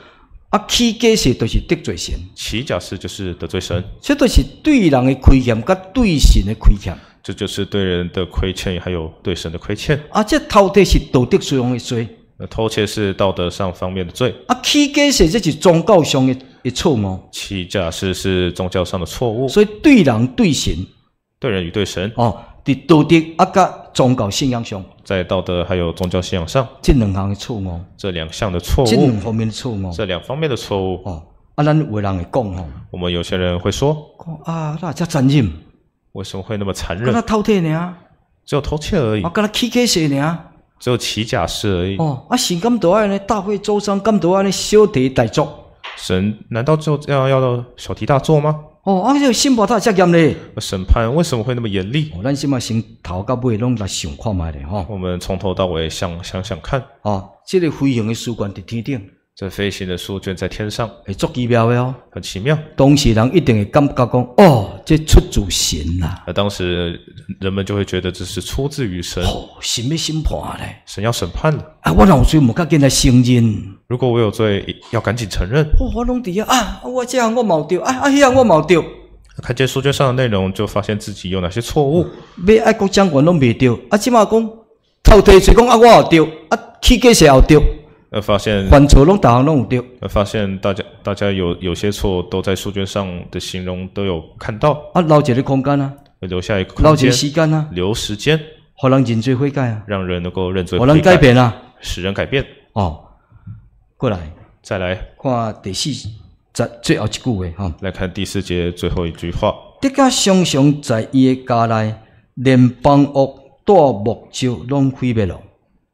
啊，起假设就是得罪神， 起假释就是得罪神， 这都是对人的亏欠，甲对神的亏欠。 这就是对人的亏欠，还有对神的亏欠。 啊，这偷窃是道德上的罪， 那偷窃是道德上方面的罪， 啊，起假设这是宗教上的的错误， 起假释是宗教上的错误， 所以对人对神， 对人与对神， 哦，伫道德啊甲宗教信仰上， 在道德还有宗教信仰上， 这两项的错误， 这两项的错误， 这两方面的错误， 这两方面的错误， 哦，啊，咱有的人会讲吼， 我们有些人会说， 讲啊，那遮残忍， 为什么会那么残敢忍？ 若偷窃尔， 只有偷窃而已啊，，敢若起假设尔， 只有起假释而已。 哦，啊，神敢都爱呢大费周章，敢都爱呢小题大做， 神难道就要要小题大做吗？ 哦，啊，这个审判他责任咧， 审判为什么会那么严厉？ 哦，咱先嘛先头到尾拢来想看卖咧吼， 我们从头到尾想想想看， 哦，这个飞行的书卷伫天顶， 这飞行的书卷在天上， 会足奇妙的哦。 很奇妙。 当事人一定会感觉讲，哦，这出自神啦、 那当时人们就会觉得这是出自于神， 哦，神要审判咧。 神要审判了。 啊，我若有罪，无赶紧来承认。 如果我有罪，要赶紧承认。 哦，我拢伫遐啊，我这样我冇对，啊啊，迄样我冇对。 看见书卷上的内容，就发现自己有哪些错误。 要爱国长官拢未对，啊，即马讲偷摕罪讲啊，我有对，啊，起假设也有对， 呃，发现犯错拢逐项拢有对。 呃，发现大家大家有有些错都在书卷上的形容都有看到， 啊，留一个空间啊， 留下一个留一个空间， 时间啊， 留时间， 互人认罪悔改啊， 让人能够认罪互人悔改， 改变啊。 使人改变。 哦，过来再来看第四十最后一句话吼。 来看第四节最后一句话： 得甲常常在伊的家内，连房屋带木石拢毁灭了。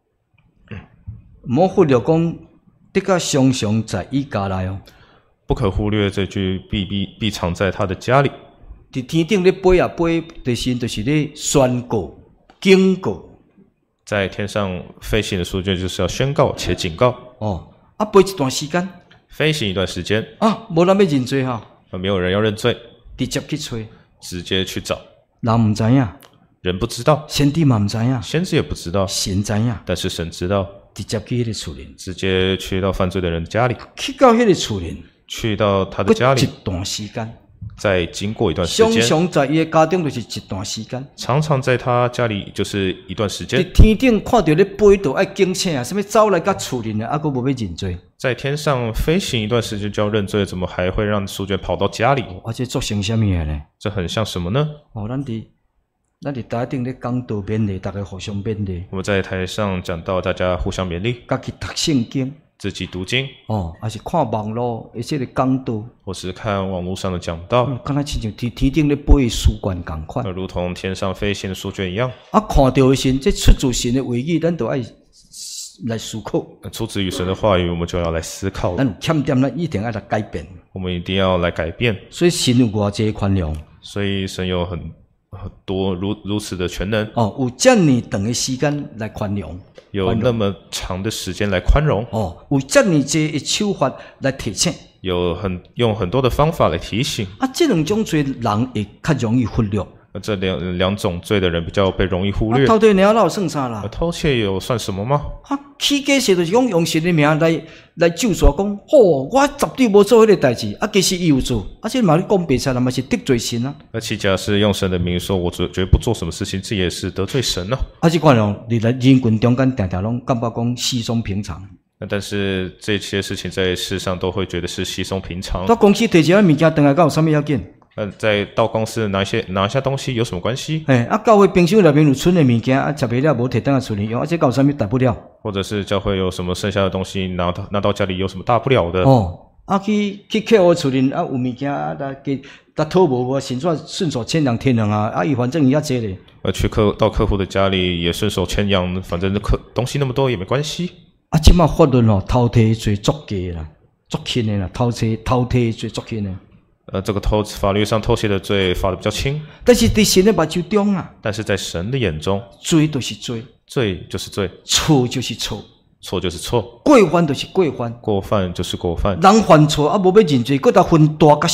莫忽略讲，得甲常常在伊家内哦。 不可忽略这句必必必藏在他的家里。 伫天顶咧飞啊飞，的神就是咧宣告、警告在天上飞行的书卷就是要宣告且警告。 哦。啊，飞一段时间飞行一段时间， 啊，无人要认罪哈， 没有人要认罪， 直接去找， 直接去找。 人毋知影， 人不知道， 先知嘛毋知影， 先知也不知道， 神知影， 但是神知道， 直接去迄个厝里， 直接去到犯罪的人的家里， 去到迄个厝里， 去到他的家里一，段时间。 再经过一段时常间， 常在伊的家中就是一段时间。 常常在他家里就是一段时间伫，天顶看到咧飞倒爱警醒啊，什么走来甲厝里啊，啊，佫无要认罪， 在天上飞行一段时间就要认罪，怎么还会让书卷跑到家里？ 啊，这做成什么诶呢？ 这很像什么呢？ 哦，咱伫咱伫台顶咧讲道勉励，大家互相勉励， 我们在台上讲到大家互相勉励， 家己读圣经， 自己读经， 哦，还是看网络，而且咧讲道， 或是看网络上的讲道， 嗯，敢若亲像天天顶咧飞的书卷共款那。如同天上飞行的书卷一样， 啊，看到的神，这出自神的话语，咱都爱来思考。 出自于神的话语，我们就要来思考， 咱有欠点，咱一定要来改变。 我们一定要来改变。 所以神有偌济宽容， 所以神有很很多如如此的全能， 哦，有遮尔长的时间来宽容。 有那么长的时间来宽容， 哦，有遮尔济的手法来提醒， 有很用很多的方法来提醒。 啊，这两种罪人会较容易忽略。 那这两两种罪的人比较被容易忽略。 啊，偷窃尔哪有算啥啦而？偷窃有算什么吗？ 啊，起假设就是讲用神的名来来咒詛讲，吼、我绝对无做迄个代志，啊，其实伊有做，啊，这嘛你讲白出来嘛是得罪神啊。 那起假是用神的名说，我绝绝不做什么事情，这也是得罪神呢、 啊，这款人你来人群中间常常拢感觉讲稀松平常。 那但是这些事情在世上都会觉得是稀松平常。 到公司摕一下物件，回来敢有啥物要紧？ 那在到公司拿一些拿一下东西有什么关系？ 哎，啊，教会冰箱内面有剩的物件，啊，食袂了无摕等下处理用，啊，这敢有啥物大不了？ 或者是教会有什么剩下的东西拿到拿到家里有什么大不了的？ 哦，啊，去去客户厝里啊，有物件啊，来给他讨无无，顺顺顺手牵羊天人啊，啊，伊反正伊遐济咧。 呃，去客到客户的家里也顺手牵羊，反正客东西那么多也没关系。 啊，即马法律哦，偷摕罪足加啦，足轻的啦，偷窃偷窃罪足轻的。 呃，这个偷法律上偷窃的罪罚的比较轻， 但是伫神的目睭中啊， 但是在神的眼中， 罪就是罪， 罪就是罪， 错就是错， 错就是错， 过犯就是过犯。 过犯就是过犯。 人犯错啊，无要认罪，搁搭分大甲小。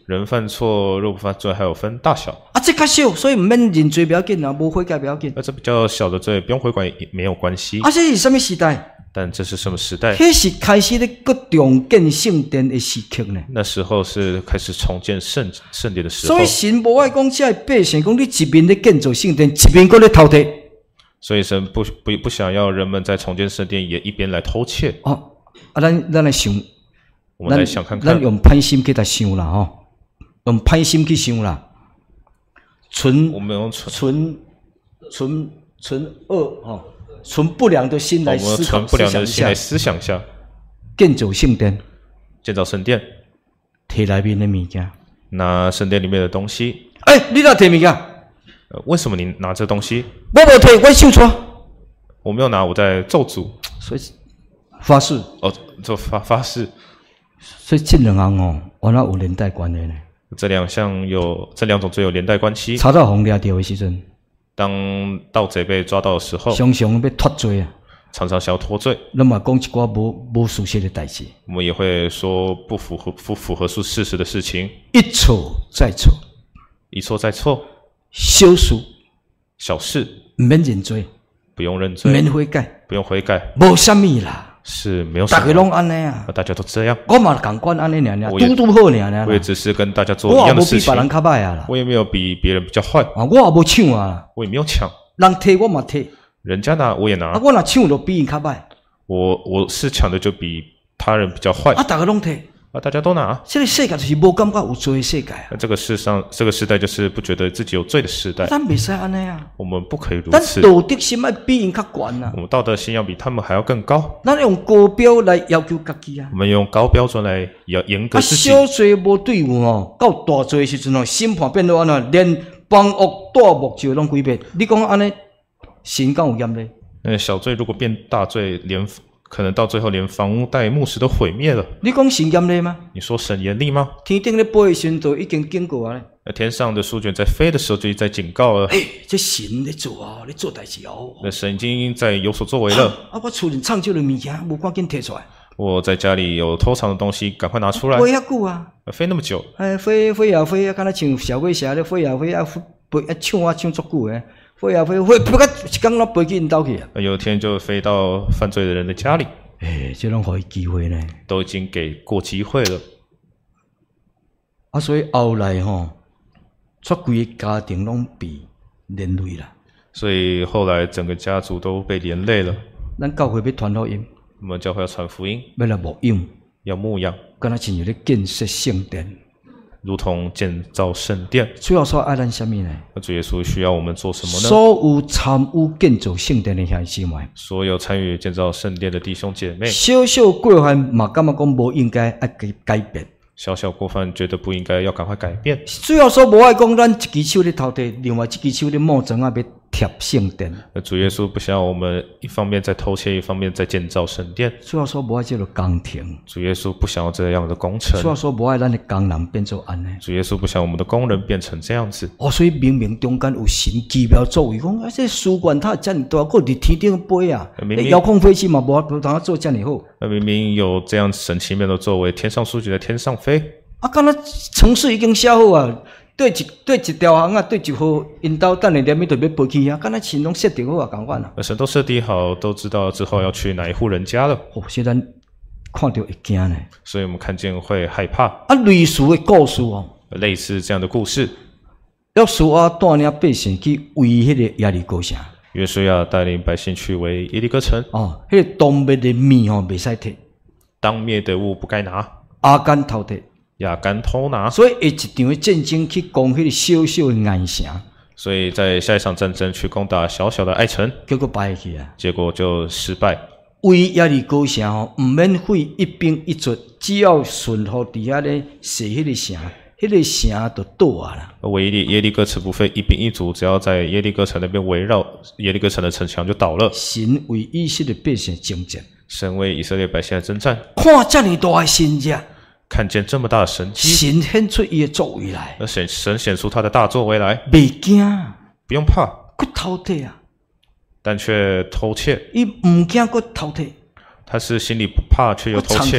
人犯错，若不犯罪，还有分大小。 啊，这较小，所以唔免认罪不要紧啊，无悔改不要紧。 那这比较小的罪，不用悔改也没有关系。 啊，这是什么时代？ 但这是什么时代？ 迄是开始咧各重建圣殿的时刻呢。 那时候是开始重建圣圣殿的时候。 所以神无爱讲，这百姓讲你一边咧建造圣殿，一边搁咧偷窃。 所以神不不不想要人们在重建圣殿也一边来偷窃。 哦，啊，咱咱来想， 我们来想看看， 咱用歹心去来想啦，吼，用歹心去想啦。存我们用存存存存恶哦。存不良的心来思考， 我们存不良的心来思想一下， 建造圣殿， 建造圣殿， 摕内面的物件， 拿圣殿里面的东西。 哎、欸，你哪摕物件？ 呃，为什么你拿这东西？ 我无摕，我手抓。 我没有拿，我在咒诅。 所以发誓。 哦，做发发誓。 所以这两项哦，我那有连带关系呢。 这两项有这两种罪有连带关系。 查到红掠掉的时阵。 当盗贼被抓到的时候， 常常要脱罪啊， 常常想要脱罪。 那么讲一寡无无事实的代志， 我们也会说不符合不符合事实的事情， 一错再错， 一错再错， 小事小事免认罪， 不用认罪， 免悔改， 不用悔改， 无啥物啦， 是没有什么。 大家拢安尼啊， 大家都这样。 我嘛共款安尼尔尔，拄拄好尔尔。 我也只是跟大家做一样的事情。 我也无比别人较歹啊啦， 我也没有比别人比较坏。 啊，我也无抢啊， 我也没有抢。 人摕我嘛摕， 人家拿我也拿。 啊，我若抢就比伊较歹。 我我是抢的就比他人比较坏。 啊，大家拢摕。 啊，大家都拿。 这个世界就是无感觉有罪的世界啊。 那这个世上，这个时代就是不觉得自己有罪的时代。 咱袂使安尼啊。 我们不可以如此。 咱道德心要比因较悬啊。 我们道德心要比他们还要更高。 咱用高标来要求家己啊。 我们用高标准来要严格自己。 啊，小罪无对付哦，到大罪的时阵哦，审判变到安怎，连房屋大木就拢毁灭。你讲安尼，神敢有严厉？ 那小罪如果变大罪，连可能到最后连房屋带木石都毁灭了。 你讲神严厉吗？ 你说神严厉吗？ 天顶咧飞的时阵已经警告啊！ 那天上的书卷在飞的时候就在警告了。 哎，这神咧做啊，咧做代志哦。 那神已经在有所作为了。 啊，我厝里藏少的物件，无赶紧摕出来。 我在家里有偷藏的东西，赶快拿出来。 飞遐久啊！ 飞那么久。 哎，飞飞啊飞啊，敢若像小飞侠咧飞啊飞啊飞啊抢啊抢足久诶。飞啊飞，飞不甲一工拢飞去因兜去啊！ 有一天就飞到犯罪的人的家里。 哎，这拢互伊机会呢， 都已经给过机会了。 啊，所以后来吼，出规个家庭拢被连累啦。 所以后来整个家族都被连累了。 咱教会要传福音， 我们教会要传福音， 要来牧养， 要牧养， 敢若亲像咧建设圣殿。 如同建造圣殿， 最后说爱咱什么呢？ 主耶稣需要我们做什么呢？ 所有参与建造圣殿的兄弟姐妹， 所有参与建造圣殿的弟兄姐妹， 小小过犯嘛，感觉讲无应该爱改改变。 小小过犯觉得不应该，要赶快改变。 最后说无爱讲，咱一只手咧偷摕，另外一只手咧摸砖啊，要贴圣殿。 主耶稣不想要我们一方面在偷窃，一方面在建造圣殿。 最后说无爱这个工程。 主耶稣不想要这样的工程。 最后说无爱咱的工人变做安尼。 主耶稣不想我们的工人变成这样子。 哦，所以明明中间有神奇妙作为，讲啊，这书馆它遮尔大，搁伫天顶飞啊，遥控飞机嘛，无无通做遮尔好。 那明明有这样神奇妙的作为，天上书卷在天上飞。 啊，敢若程序已经写好啊，对一对一条行啊，对一号引导，等下连面就要飞去啊，敢若神拢设定好啊，共款啊。 神都设定好，都知道之后要去哪一户人家了。 哦，所以咱看到会惊呢。 所以我们看见会害怕。 啊，类似的故事哦， 类似这样的故事。 约书亚带领百姓去围迄个耶利哥城。 约书亚带领百姓去围耶利哥城。 哦，迄、那个当灭的面吼，袂使摕。 当灭的物不该拿。 阿干偷摕。 亚干偷拿， 所以一场的战争去攻迄个小小的爱城， 所以在下一场战争去攻打小小的爱城， 结果败去啊， 结果就失败。 为耶利哥城吼，唔免费一兵一卒，只要顺服伫遐咧射迄个城，迄、那个城就倒啊啦。 围耶耶利哥城不费一兵一卒，只要在耶利哥城那边围绕耶利哥城的城墙就倒了。 神为以色列百姓征战， 神为以色列百姓的征战， 看这么大的神迹。 看见这么大的神迹， 神显出伊的作为来， 而神神显出他的大作为来， 袂惊， 不用怕， 佫偷摕啊， 但却偷窃。 伊唔惊佫偷摕， 他是心里不怕，却又偷窃，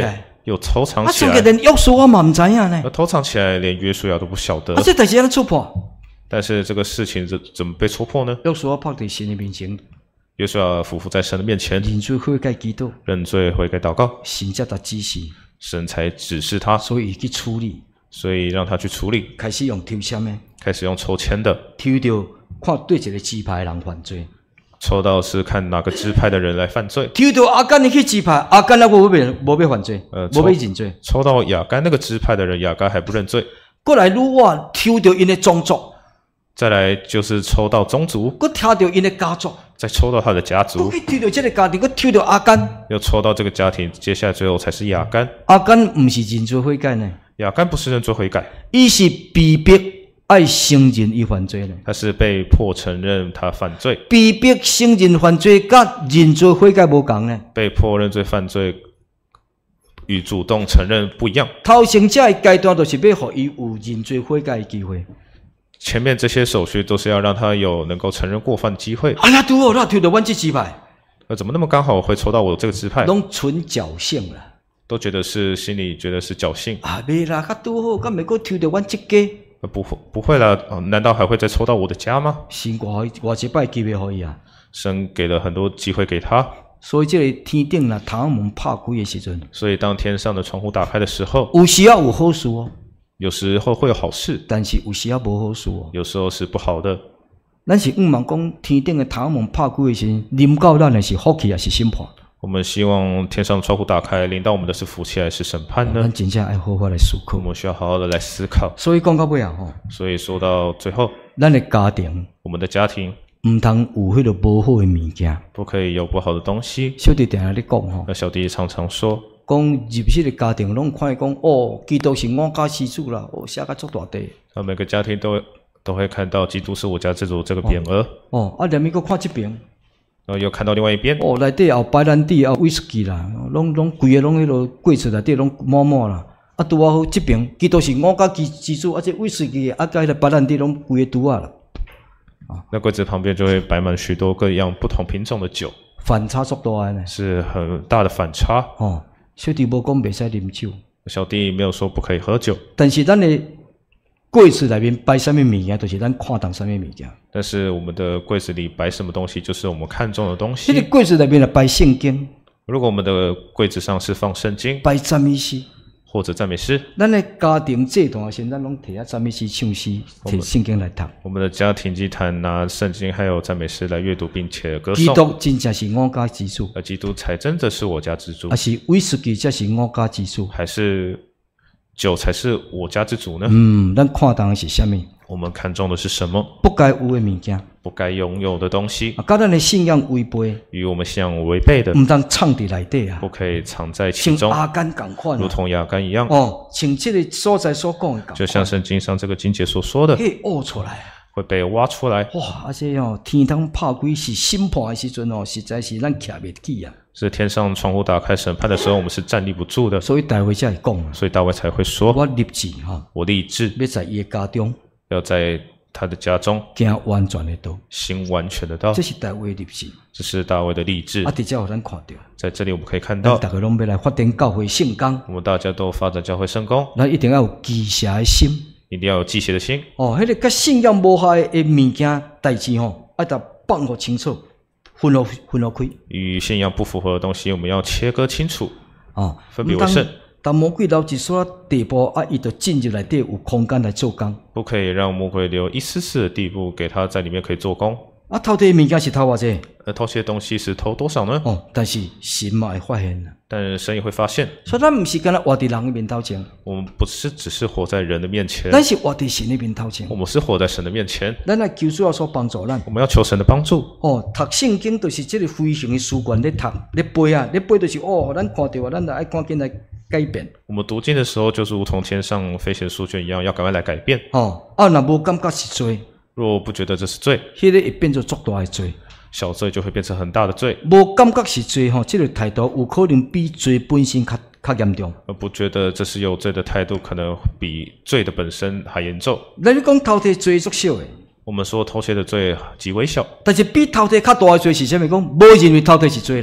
又偷藏啊， 起来这个，连约书亚嘛唔知影呢那。偷藏起来，连约书亚都不晓得啊，。这代志安怎戳破？ 但是这个事情怎怎么被戳破呢？ 约书亚拍伫神的面前， 约书亚俯伏在神的面前， 认罪悔改祈祷， 认罪悔改祷告， 神才达指示， 神才指示他， 所以去处理， 所以让他去处理， 开始用抽签的， 开始用抽签的， 抽到看对一个支派的人犯罪， 抽到是看哪个支派的人来犯罪， 抽到阿甘你去支派，阿甘那个无被无被犯罪， 呃无被认罪。 抽到亚干那个支派的人，亚干还不认罪。 过来愈晚抽到因的宗族， 再来就是抽到宗族， 佮抽到因的家族， 再抽到他的家族佮，去抽到这个家庭，佮抽到阿甘。 又抽到这个家庭，接下来最后才是亚干。 阿甘唔是认罪悔改呢， 亚干不是认罪悔改， 伊是被逼爱承认伊犯罪呢。 他是被迫承认他犯罪， 被逼承认犯罪，甲认罪悔改无共呢。 被迫认罪犯罪与主动承认不一样。 头前这个阶段，就是要互伊有认罪悔改的机会。 前面这些手续都是要让他有能够承认过犯的机会。 啊，那拄好，那抽到阮这支派， 那怎么那么刚好会抽到我这个支派？ 拢纯侥幸啦。 都觉得是心里觉得是侥幸， 啊，袂啦，较拄好，敢袂搁抽到阮这家？ 呃不会不会啦、哦难道还会再抽到我的家吗？ 神外外一摆机会互伊啊。 神给了很多机会给他， 所以这个天顶啦，窗门拍开的时阵， 所以当天上的窗户打开的时候， 有时啊有好事哦， 有时候会有好事， 但是有时啊无好事哦。 有时候是不好的。 咱是毋茫讲天顶的窗门拍开的时阵，临到咱的是福气还是审判？ 我们希望天上的窗户打开，临到我们的是福气还是审判呢咱？真正爱好好来思考我。们需要好好的来思考。 所以讲到尾啊吼， 所以说到最后， 咱的家庭我们的家庭毋通有迄个无好的物件。 不可以有不好的东西。 小弟定下咧讲吼， 那小弟常常说， 讲入迄个家庭拢看伊讲哦，基督是我家之主啦，哦写甲足大地。 那每个家庭都都会看到基督是我家之主这个匾额， 哦，啊，连伊搁看即边， 然后又看到另外一边， 哦，内底有白兰地啊，威士忌啦，拢拢规个拢迄落柜子内底拢满满啦。啊，拄啊好即边，基督是我家之之主，啊，这威士忌啊，甲迄个白兰地拢规个拄啊啦， 那柜子旁边就会摆满许多各样不同品种的酒， 反差足大个呢。 是很大的反差。 哦，小弟无讲袂使啉酒， 小弟没有说不可以喝酒， 但是咱的柜子内面摆啥物物件，就是咱看重啥物物件。 但是我们的柜子里摆什么东西，就是我们看中的东迄个西。 柜子内面啊，摆圣经， 如果我们的柜子上是放圣经摆赞美诗。 或者赞美诗， 咱的家庭这段时间，咱拢摕啊赞美诗、唱诗，摕圣经来读。 我们的家庭祭坛拿圣经还有赞美诗来阅读，并且歌基颂。 督真正是我家之主， 而基督才真的是我家之主还，是威士忌才是我家之主？ 还是酒才是我家之主呢？ 嗯，咱看重的是啥物？ 我们看重的是什么？ 不该有的物件， 不该拥有的东西， 啊，甲咱的信仰违背， 与我们信仰违背的， 毋通藏伫内底啊不，可以藏在其中， 像阿甘共款啊。 如同亚干一样， 哦，像即个所在所讲的共就像圣经上这个经节所说的， 迄挖出来啊。 会被挖出来。 哇！而且哦，天堂拍开是审判的时阵哦，实在是咱徛袂起啊。 是天上窗户打开审判的时候，我们是站立不住的， 所以大卫才会讲啊， 所以大卫才会说我立志哈，：“ 我立志要在伊的家中要在他的家中行完全的道， 行完全的道。 这是大卫的立志。” 这是大卫的立志啊，。直接互咱看到， 在这里我们可以看咱到， 大家拢要来发展教会圣工， 我们大家都发展教会圣工， 咱一定要有记邪的心。 一定要有忌邪的心。 哦，迄、那个甲信仰无合的物件代志吼，爱得放互清楚，分落分落开。 与信仰不符合的东西，我们要切割清楚， 哦， 分别为圣。 当魔鬼留一所地步，啊，伊就进入内底有空间来做工。 不可以让魔鬼留一丝丝的地步，给他在里面可以做工。 啊，偷摕的物件是偷偌济？ 而偷窃的东西是偷多少呢？ 哦，但是神嘛会发现啦。 但神也会发现， 所以咱毋是干那活伫人的面头前， 我们不是只是活在人的面前， 咱是活伫神的面头前我。们是活在神的面前。 咱来求主要所帮助咱。 我们要求神的帮助。 哦，读圣经就是这个飞行的书卷咧读咧背啊，咧背就是哦，咱看到啊，咱就爱赶紧来改变。 我们读经的时候，就是如同天上飞行的书卷一样，要赶快来改变。 哦，啊，若无感觉是罪， 若不觉得这是罪， 迄、个会变做足大的罪。 小罪就会变成很大的罪； 无感觉是罪吼，这个态度有可能比罪本身较较严重。 而不觉得这是有罪的态度，可能比罪的本身还严重。 咱讲偷摕罪足小的， 我们说偷窃的罪极微小， 但是比偷摕较大的罪是啥物？讲无认为偷摕是罪啦。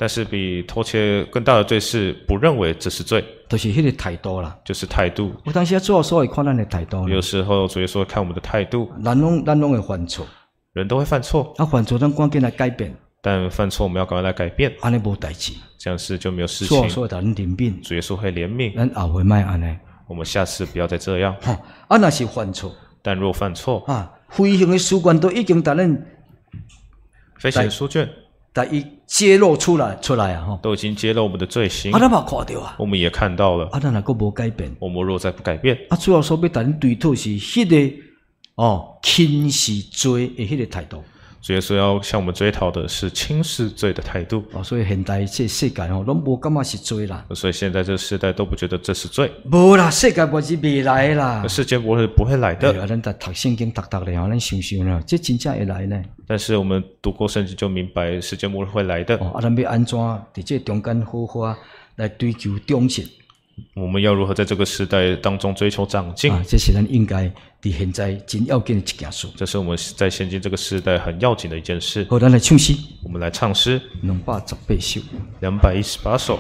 但是比偷窃更大的罪是不认为这是罪， 就是迄个态度啦。 就是态度。 有当时主要所会看咱的态度啦。 有时候主耶稣会看我们的态度， 咱拢咱拢会犯错， 人都会犯错， 啊犯错咱赶紧来改变， 但犯错我们要赶快来改变， 安尼无代志。 这样事就没有事主要情。 所会咱怜悯， 主耶稣会怜悯， 咱后回莫安尼。 我们下次不要再这样。 吼，啊若是犯错， 但若犯错， 啊，飞行的书卷都已经甲咱飞行书卷甲伊揭露出来出来啊吼， 都已经揭露我们的罪行啊，咱嘛看到啊， 我们也看到了。 啊，咱若阁无改变， 我们若再不改变， 啊，主要所要咱对讨是迄个哦轻视罪的迄个态度。 主耶稣要向我们追讨的是轻视罪的态度。 哦，所以现代这世界吼，拢无感觉是罪啦。 所以现在这个时代都不觉得这是罪， 无啦，世界末日未来的啦。 世界末日不会来的。 哎呀，咱在读圣经读读咧，吼，咱想想啦，这真正会来呢。 但是我们读过圣经就明白，世界末日会来的。 哦，啊，咱要安怎伫这中间好好来追求长进？ 我们要如何在这个时代当中追求长进？ 啊，这是咱应该伫现在真要紧的一件事。 这是我们在现今这个时代很要紧的一件事。 好，咱来唱诗， 我们来唱诗， 两百十八首。 两百一十八首。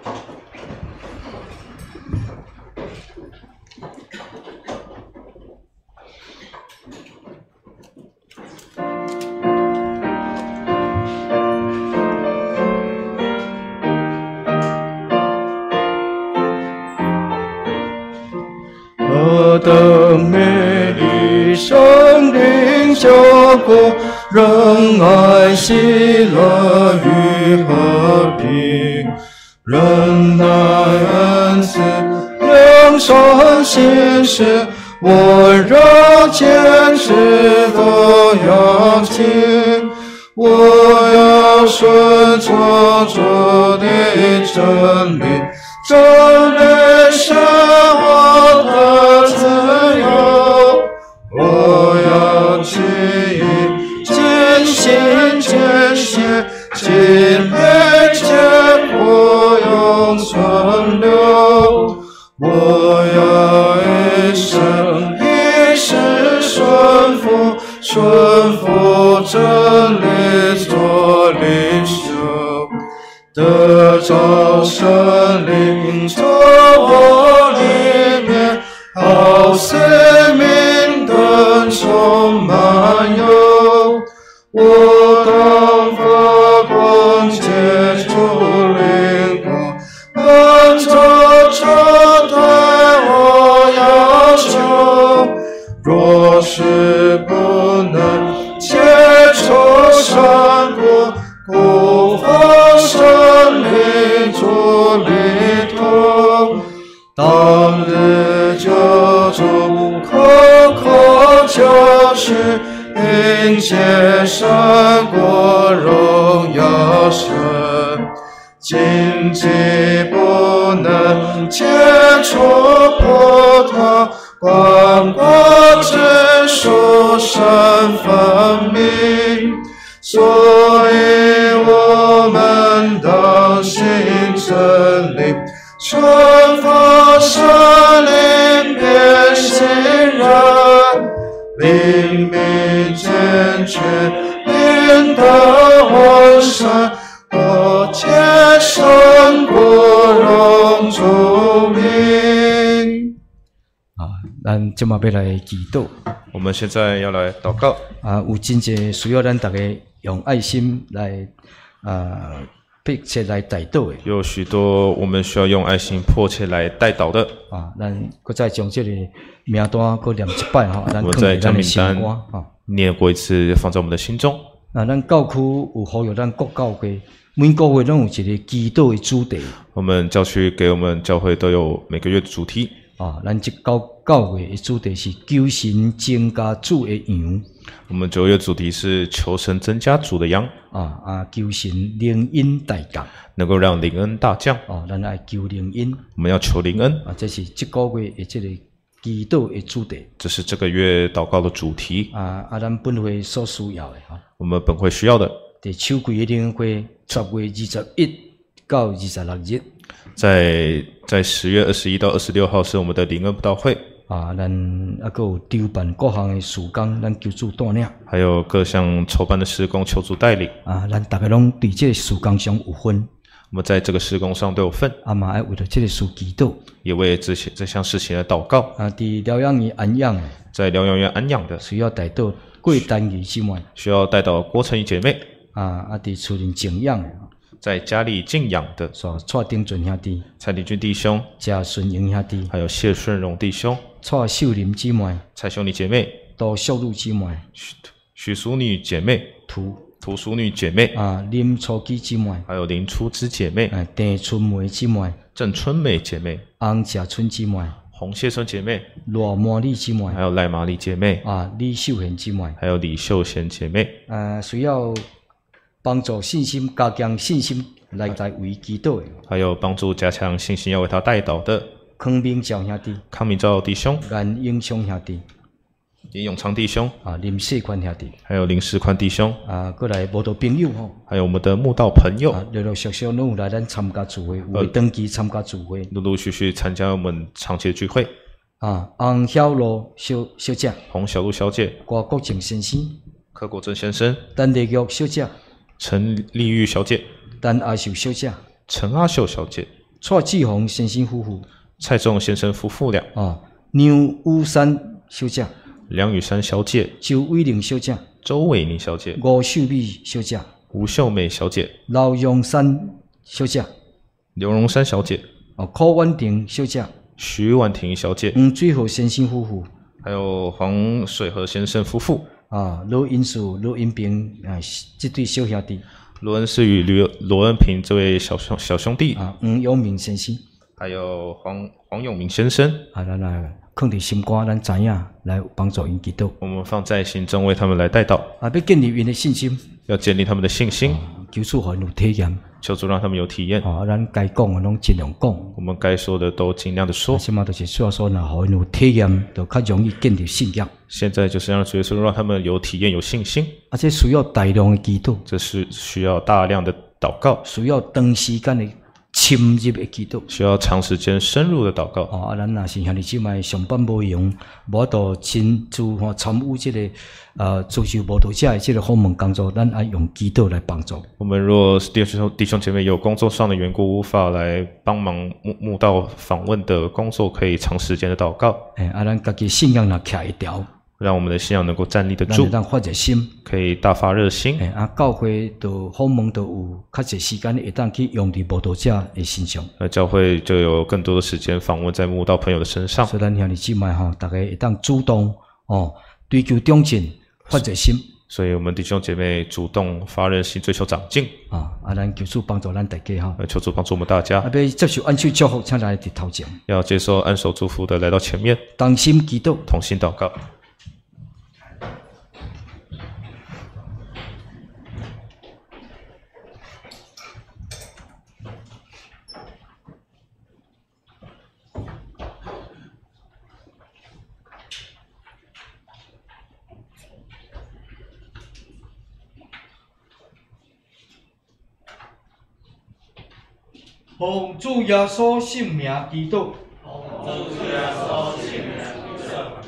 何等美丽，生灵交过，仁爱、喜乐与和平，忍耐、恩慈、良善、信实，温柔、坚持都要听。我要顺从主的真理，真理是我的自由。我要记忆，尽心尽血，尽美结果永存留。我要一生一世顺服，顺服真理做领袖，得着圣灵做我里面，好似明灯充满有。我当发光结出灵光，按照这对我要求。若是不能结出善果，故放生灵主里头。当日救主口口就是迎接善果荣耀神，荆棘不能结出葡萄，光果之树神分明。所以我们当信真理，顺服神灵变信人，灵命健全，灵德完善，多结善果荣主名。 啊，咱即马要来祈祷。 我们现在要来祷告。 啊，有真侪需要咱大家用爱心来啊，迫切来代祷的。 有许多我们需要用爱心迫切来代祷的。 啊，咱搁再将这个名单搁念一摆哈，咱我们放在咱的再将名单心肝啊。 念过一次，放在我们的心中。 那咱教区有呼吁咱各教会，每个月拢有一个祈祷的主题。 我们教区给我们教会都有每个月的主题。 啊，咱即教教会的主题是求神增加主的羊。 我们九月主题是求神增加主的羊。 啊啊，求神灵恩大降。 能够让灵恩大降。 哦，咱爱求灵恩。 我们要求灵恩。 啊，这是即个月的这个祈祷的主题。 这是这个月祷告的主题。 啊啊，咱本会所需要的哈。 我们本会需要的。 伫秋季的灵恩会，十月二十一到二十六日。 在在十月二十一到二十六号是我们的灵恩布道会。 啊，咱啊个有筹办各项的事工，咱求主带领。 还有各项筹办的施工，求主带领。 啊，咱大家拢对这个事工上有分。 们在这个事工上都有份， 啊嘛爱为了这个事祈祷。 也为这些这项事情来祷告。 啊，伫疗养院安养的， 在疗养院安养的， 需要带到过单于之外， 需要带到郭成怡姐妹， 啊啊伫厝里静养的， 在家里静养的， 所蔡丁俊兄弟、 蔡立军弟兄， 贾顺英兄弟、 还有谢顺荣弟兄， 蔡秀林姊妹、 蔡秀妮姐妹， 杜秀露姊妹、 许许淑女姐妹， 涂涂淑女姐妹， 啊林初基姊妹， 还有林初枝姐妹， 啊郑春梅姊妹、 郑春美姐妹， 洪贾春姊妹、 洪谢春姐妹， 罗茉莉姊妹， 还有赖玛丽姐妹， 啊李秀贤姊妹， 还有李秀贤姐妹， 啊需要帮助信心、加强信心来在为祈祷的， 还有帮助加强信心要为他带导的康明照兄弟、 康明照弟兄、 颜英雄兄弟、 林永昌弟兄， 啊林世宽兄弟， 还有林世宽弟兄， 啊过来无道朋友吼。 还有我们的慕道朋友， 啊，陆陆续续拢有来咱参加聚会，有的登记参加聚会。 陆陆续续参加我们长期的聚会。 啊，洪晓露小小姐、 洪小璐小姐、 郭国正先生、 柯国正先生、 陈丽玉小姐、 陈丽玉小姐、 陈阿秀小姐、 陈阿秀小姐、 蔡志宏先生夫妇、 蔡仲先生夫妇俩、 啊，梁武山小姐、 梁雨山小姐、 周伟玲小姐、 周伟宁小姐、 吴秀美小姐、 吴秀美小姐、 刘荣山小姐、 刘荣山小姐、 啊，柯婉婷小姐、 徐婉婷小姐， 黄水和先生夫妇、 还有黄水和先生夫妇， 啊，罗英树、罗英平啊，这对小兄弟罗恩是与罗罗恩平这位小兄小兄弟， 啊，黄永明先生。 还有黄黄永明先生， 啊，咱来放伫心肝，咱知影来帮助因祈祷。 我们放在心中为他们来带祷， 啊，要建立因的信心， 要建立他们的信心， 求主互因有体验。 求主让他们有体验。 啊，咱该讲的拢尽量讲。 我们该说的都尽量的说。 起码就是需要说，若互因有体验，就较容易建立信仰。 现在就是让主耶稣让他们有体验、有信心。 而且需要大量的祈祷， 这是需要大量的祷告， 需要长时间的深入的祈祷。 需要长时间深入的祷告。 哦，啊，咱若是兄弟姊妹上班无用，无法度亲自吼参与这个呃追求无道者的这个访问工作，咱爱用祈祷来帮助。 我们若是弟兄弟兄姐妹有工作上的缘故无法来帮忙慕慕道访问的工作，可以长时间的祷告。 诶，啊，咱家己信仰若徛一条， 让我们的信仰能够站立得住， 咱发热心， 可以大发热心。 诶，啊，教会就访问就有较侪时间会当去用伫无道者的身上。 那教会就有更多的时间访问在慕道朋友的身上。 所以咱兄弟姊妹吼，大家会当主动哦，追求长进，发热心。 所以我们弟兄姐妹主动发热心，追求长进。 啊，啊，咱求主帮助咱大家哈。 呃，求主帮助我们大家。 啊，要接受安手祝福，请来伫头前， 要接受安守祝福的来到前面， 同心祈祷。 同心祷告。 奉主耶稣圣名祈祷。 奉主耶稣圣名祈祷。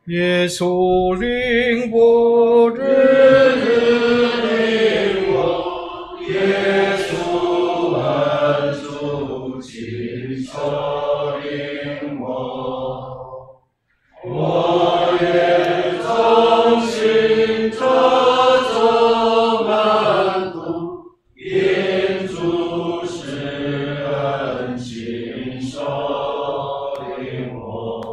耶稣领我，日日领我，耶稣恩主亲手领我，我愿忠心这走满途，因主施恩亲手领我。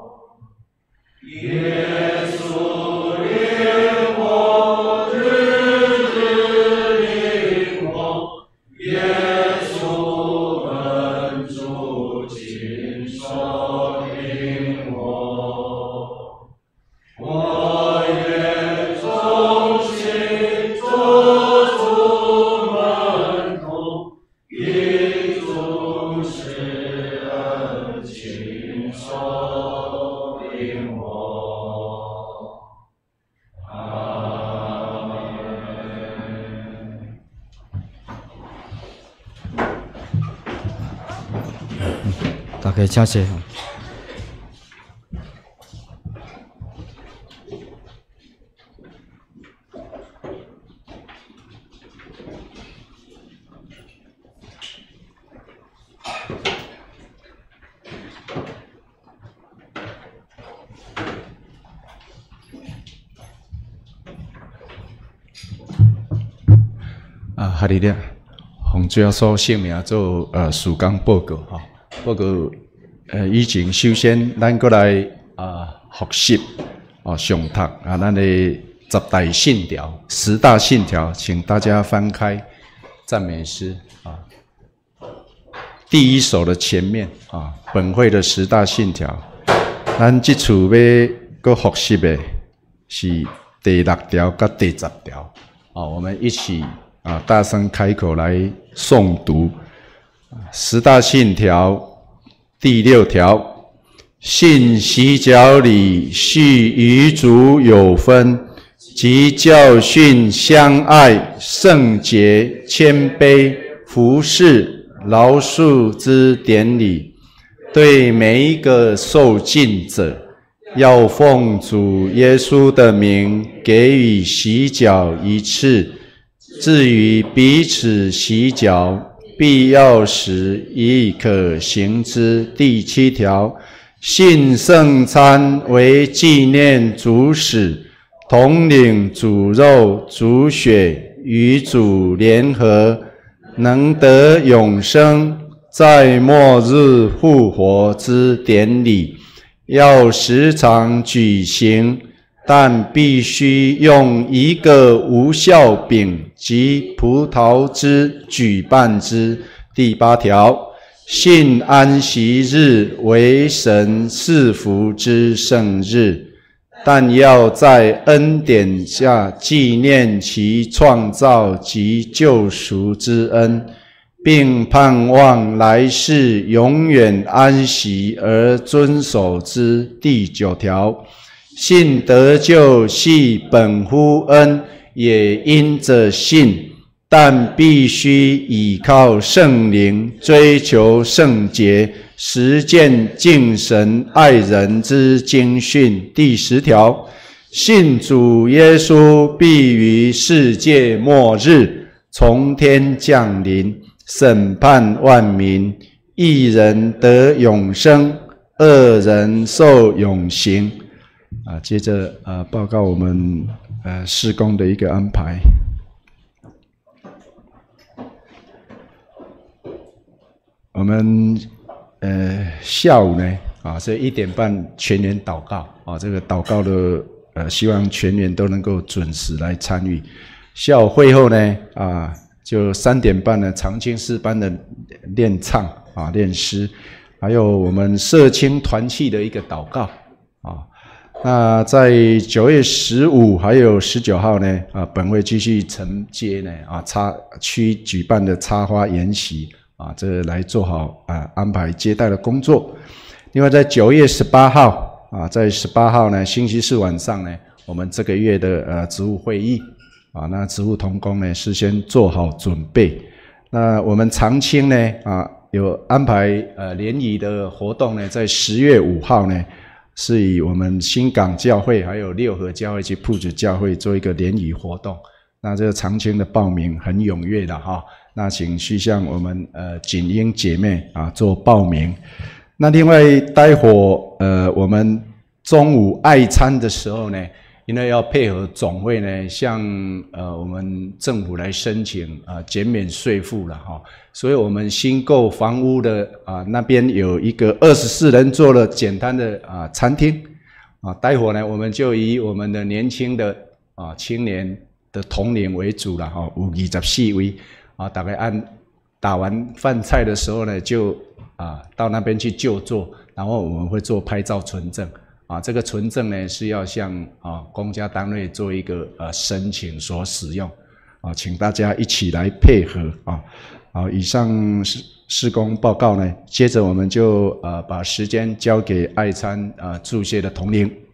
耶稣领我，日日领我，耶稣恩主亲手领我，我愿忠心做主门徒，因主施恩亲手领我。 大家请坐。 啊，哈利咧，洪主要所姓名做呃曙光报告哈、哦，报告呃以前首先咱过来啊复习哦上读啊，咱的十大信条、十大信条，请大家翻开赞美诗啊，第一首的前面啊，本会的十大信条，咱这次要搁复习的是第六条甲第十条，哦，我们一起。啊，大声开口来诵读十大信条第六条：信洗脚礼系与主有分，即教训相爱、圣洁、谦卑、服侍、饶恕之典礼。对每一个受浸者，要奉主耶稣的名给予洗脚一次。至于彼此洗脚，必要时亦可行之。第七条，信圣餐为纪念主死，同领主肉、主血，与主联合，能得永生，在末日复活之典礼，要时常举行。但必须用一个无酵饼及葡萄汁举办之。第八条，信安息日为神赐福之圣日，但要在恩典下纪念其创造及救赎之恩，并盼望来世永远安息而遵守之。第九条，信得救系本乎恩，也因着信，但必须倚靠圣灵，追求圣洁，实践敬神爱人之经训。第十条，信主耶稣必于世界末日从天降临，审判万民，一人得永生，恶人受永刑。啊，接着呃报告我们呃事工的一个安排。我们呃下午呢啊，这一点半全员祷告啊，这个祷告的呃希望全员都能够准时来参与。下午会后呢啊，就三点半呢长青诗班的练唱啊练诗，还有我们社青团契的一个祷告啊。那在九月十五还有十九号呢，啊，本会继续承接呢啊插区举办的插花研习啊，这来做好啊安排接待的工作。另外在九月十八号啊，在十八号呢星期四晚上呢，我们这个月的呃职务会议啊，那职务同工呢事先做好准备。那我们长青呢啊有安排呃联谊的活动呢，在十月五号呢。 是以我们新港教会还有六合教会及朴子教会做一个联谊活动。那这个长青的报名很踊跃的哈，那请须向我们呃锦英姐妹啊做报名。那另外待会呃我们中午爱餐的时候呢，因为要配合总会呢，向呃我们政府来申请啊减免税负了哈，所以我们新购房屋的啊那边有一个二十四人座的简单的啊餐厅啊，待会呢我们就以我们的年轻的啊青年的同龄为主了哈，有二十四位啊，大概按打完饭菜的时候呢，就啊到那边去就坐，然后我们会做拍照存证啊，这个存证呢是要向啊公家单位做一个呃申请所使用啊，请大家一起来配合啊。好，以上施施工报告呢，接着我们就呃把时间交给爱餐啊注谢的同龄。